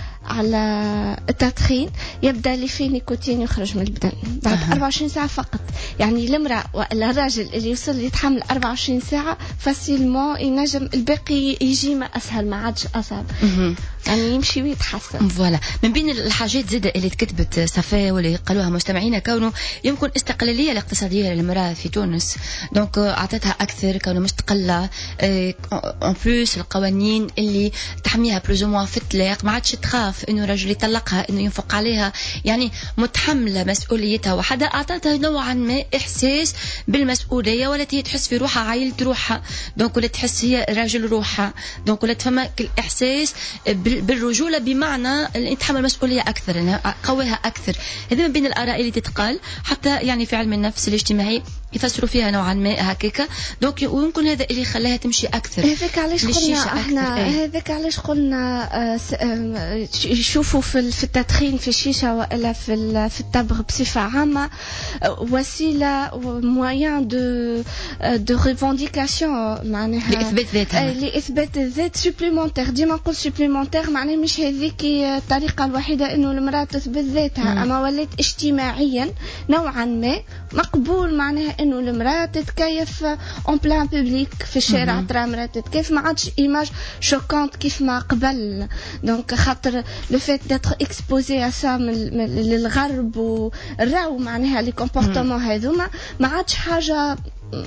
على التدخين يبدأ لي فيه نيكوتين يخرج من البدن بعد أه. أربعة وعشرين ساعة فقط. يعني المرأة ولا الراجل اللي يوصل يتحمل أربعة وعشرين ساعة فاسيلمون ينجم الباقي يجي ما أسهل ما عادش أصعب. يعني يمشي ويتحسن. فوالا من بين الحاجات زادة اللي تكتبت صفاء واللي قالوها مستمعينا كونه يمكن استقلالية الاقتصادية للمرأة في تونس، دونك أعطتها أكثر كونه مستقلة اون بلوس القوانين اللي تحميها بلوزوموا في الطلاق، ما عادش تخاف إنه رجل يطلقها إنه ينفق عليها، يعني متحملة مسؤوليتها وحدها، أعطتها نوعا ما إحساس بالمسؤولية، ولا هي تحس في روحها عائلة روحها، دونك ولا تحس هي راجل روحها، دونك ولا تفهم الإحساس بالرجولة بمعنى يتحمل مسؤولية أكثر، قويها أكثر. هذا من بين الآراء اللي تتقال حتى يعني في علم النفس الاجتماعي يفسروا فيها نوعا ما هكاكا، دونك ويمكن هذا اللي خلاها تمشي أكثر. هذاك علاش قلنا احنا هذاك علاش قلنا يشوفوا في في التدخين في الشيشة ولا في في التبغ بصفة عامة وسيلة موان دو دو ريفونديكاسيون، معناها لإثبات ذاتها، لإثبات الذات سوبليمونتير. ديما نقول سوبليمونتير معناها مش هذيك الطريقة الوحيدة إنه المرأة تثبت ذاتها، مم. أما ولات اجتماعيا نوعا ما مقبول معناها إنه المرأة تتكيف اون بلان بوبليك في الشارع، ترى المرأة تتكيف، ما عادش إيماج شوكانت كيف ما قبل. دونك خاطر لو فيت داتر اكسبوزي اسا للغرب والراو معناها لي كومبورتمون هذوما ما عادش حاجة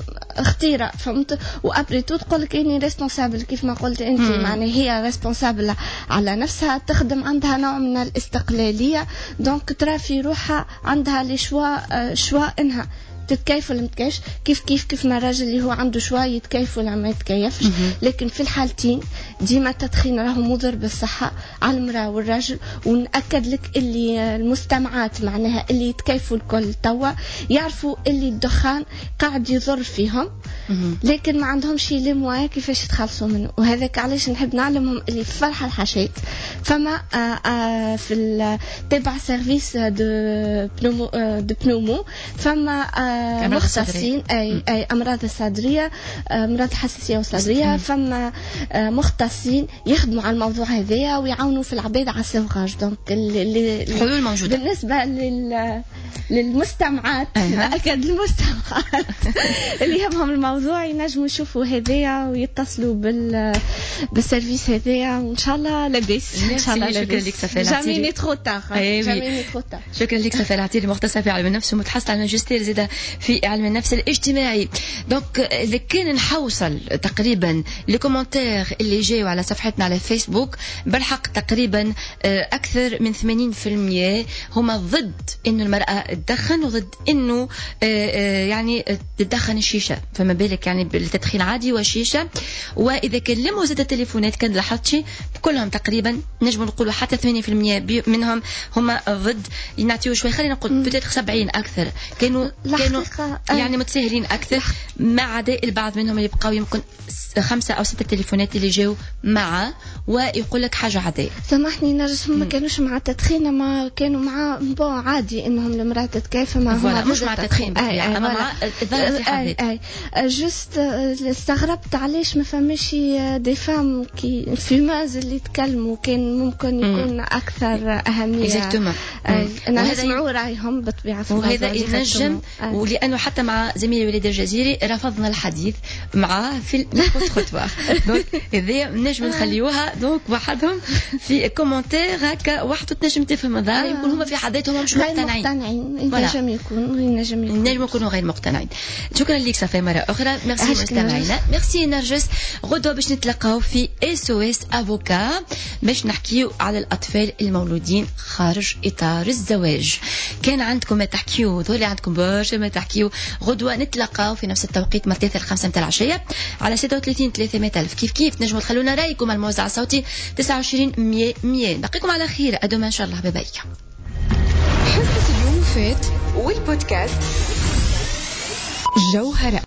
اختيرة، فهمت؟ وابري تو تقول لك اني ريسبونسابل كيف ما قلت انت، معناها هي ريسبونسابل على نفسها، تخدم عندها نوع من الاستقلالية، دونك ترى في روحها عندها لي شوا شوا انها تتكيف ولا متكيفش، كيف كيف كيف ما الراجل اللي هو عنده شوية يتكيف ولا ما يتكيفش. لكن في الحالتين ديما التدخين راهو مضر بالصحة على المرأة والراجل، ونأكد لك اللي المستمعات معناها اللي يتكيفوا الكل توا يعرفوا اللي الدخان قاعد يضر فيهم، لكن ما عندهمش لي موايا كيفاش يتخلصوا منه. وهذاك علاش نحب نعلمهم اللي في فرحة الحاجات فما آآ آآ في تبع سيرفيس دو بنومو دو بنومو فما مختصين أي أي أمراض الصدرية، أمراض الحساسية والصدرية، فما مختصين يخدموا على الموضوع هذايا ويعاونوا في العباد على السوغاج. دونك الحلول موجودة بالنسبة لل للمستمعات، أكد المستمعات اللي همهم الموضوع ينجموا يشوفوا هذايا ويتصلوا بال بالسيرفيس هذايا، وإن شاء الله لاباس إن شاء الله لاباس. شكرا لك صفاء العتيري. جامي ترو تار جامي ترو تار. شكرا لك صفاء العتيري، مختصة في علم النفس ومتحصلة على الماجستير زيادة في علم النفس الاجتماعي. دونك إذا كان نحوصل تقريبا لكومنتير اللي جاوا على صفحتنا على فيسبوك بالحق تقريبا أكثر من ثمانين بالمئة هما ضد إنه المرأة تدخن وضد إنه يعني تدخن الشيشة، فما بالك يعني بالتدخين عادي والشيشة. وإذا كلموا زاد التليفونات كان لاحظت شيء كلهم تقريبا نجم نقولوا حتى ثمانين بالمئة منهم هما ضد. نعطيو شوي خلينا نقول بتاتر سبعين أكثر كانوا كانوا يعني متساهلين أكثر، ما عدا البعض منهم اللي بقاو يمكن خمسة أو ستة تليفونات اللي جاوا معه ويقول لك حاجة عادية. سامحني نرجس ما كانوش مع التدخين، ما كانوا مع بو عادي إنهم المرأة تتكيف ما هم مش مع التدخين أما مع الضرر في حد ذاته. جست استغربت علاش ما فماش دي فام كي فيماز اللي يتكلموا، كان ممكن يكون أكثر أهمية. أنا نسمعوا رأيهم بطبيعة وهذا ينجم، ولأنه حتى مع زميلي وليد الجزيري رفضنا الحديث معه في الخطوة دونك إذا نجم نخليوها دونك وحدهم في كومنتير هكا وحده تنجم تفهم هذا يكون هما في حداتهم مش مقتنعين. نجم يكون نجم يكون نجم يكونوا غير مقتنعين. شكرا لك صفاء مرة أخرى. ميرسي مستمعينا، ميرسي نرجس. غدوة باش نتلاقاو في اس او اس افوكا باش نحكيو على الأطفال المولودين خارج إطار الزواج. كان عندكم ما تحكيو ذولي عندكم برشا ما تحكيو. غدوة نتلاقاو في نفس التوقيت من ثلاثة لخمسة متاع العشية على ستة وثلاثين ثلاثمائة ألف. كيف كيف نجموا تخلونا رايكم على الموزع الصوتي تسعة وعشرين مية مية. بقيكم على خير، أدوما إن شاء الله. باي باي. حصة اليوم فات والبودكاست جوهرة.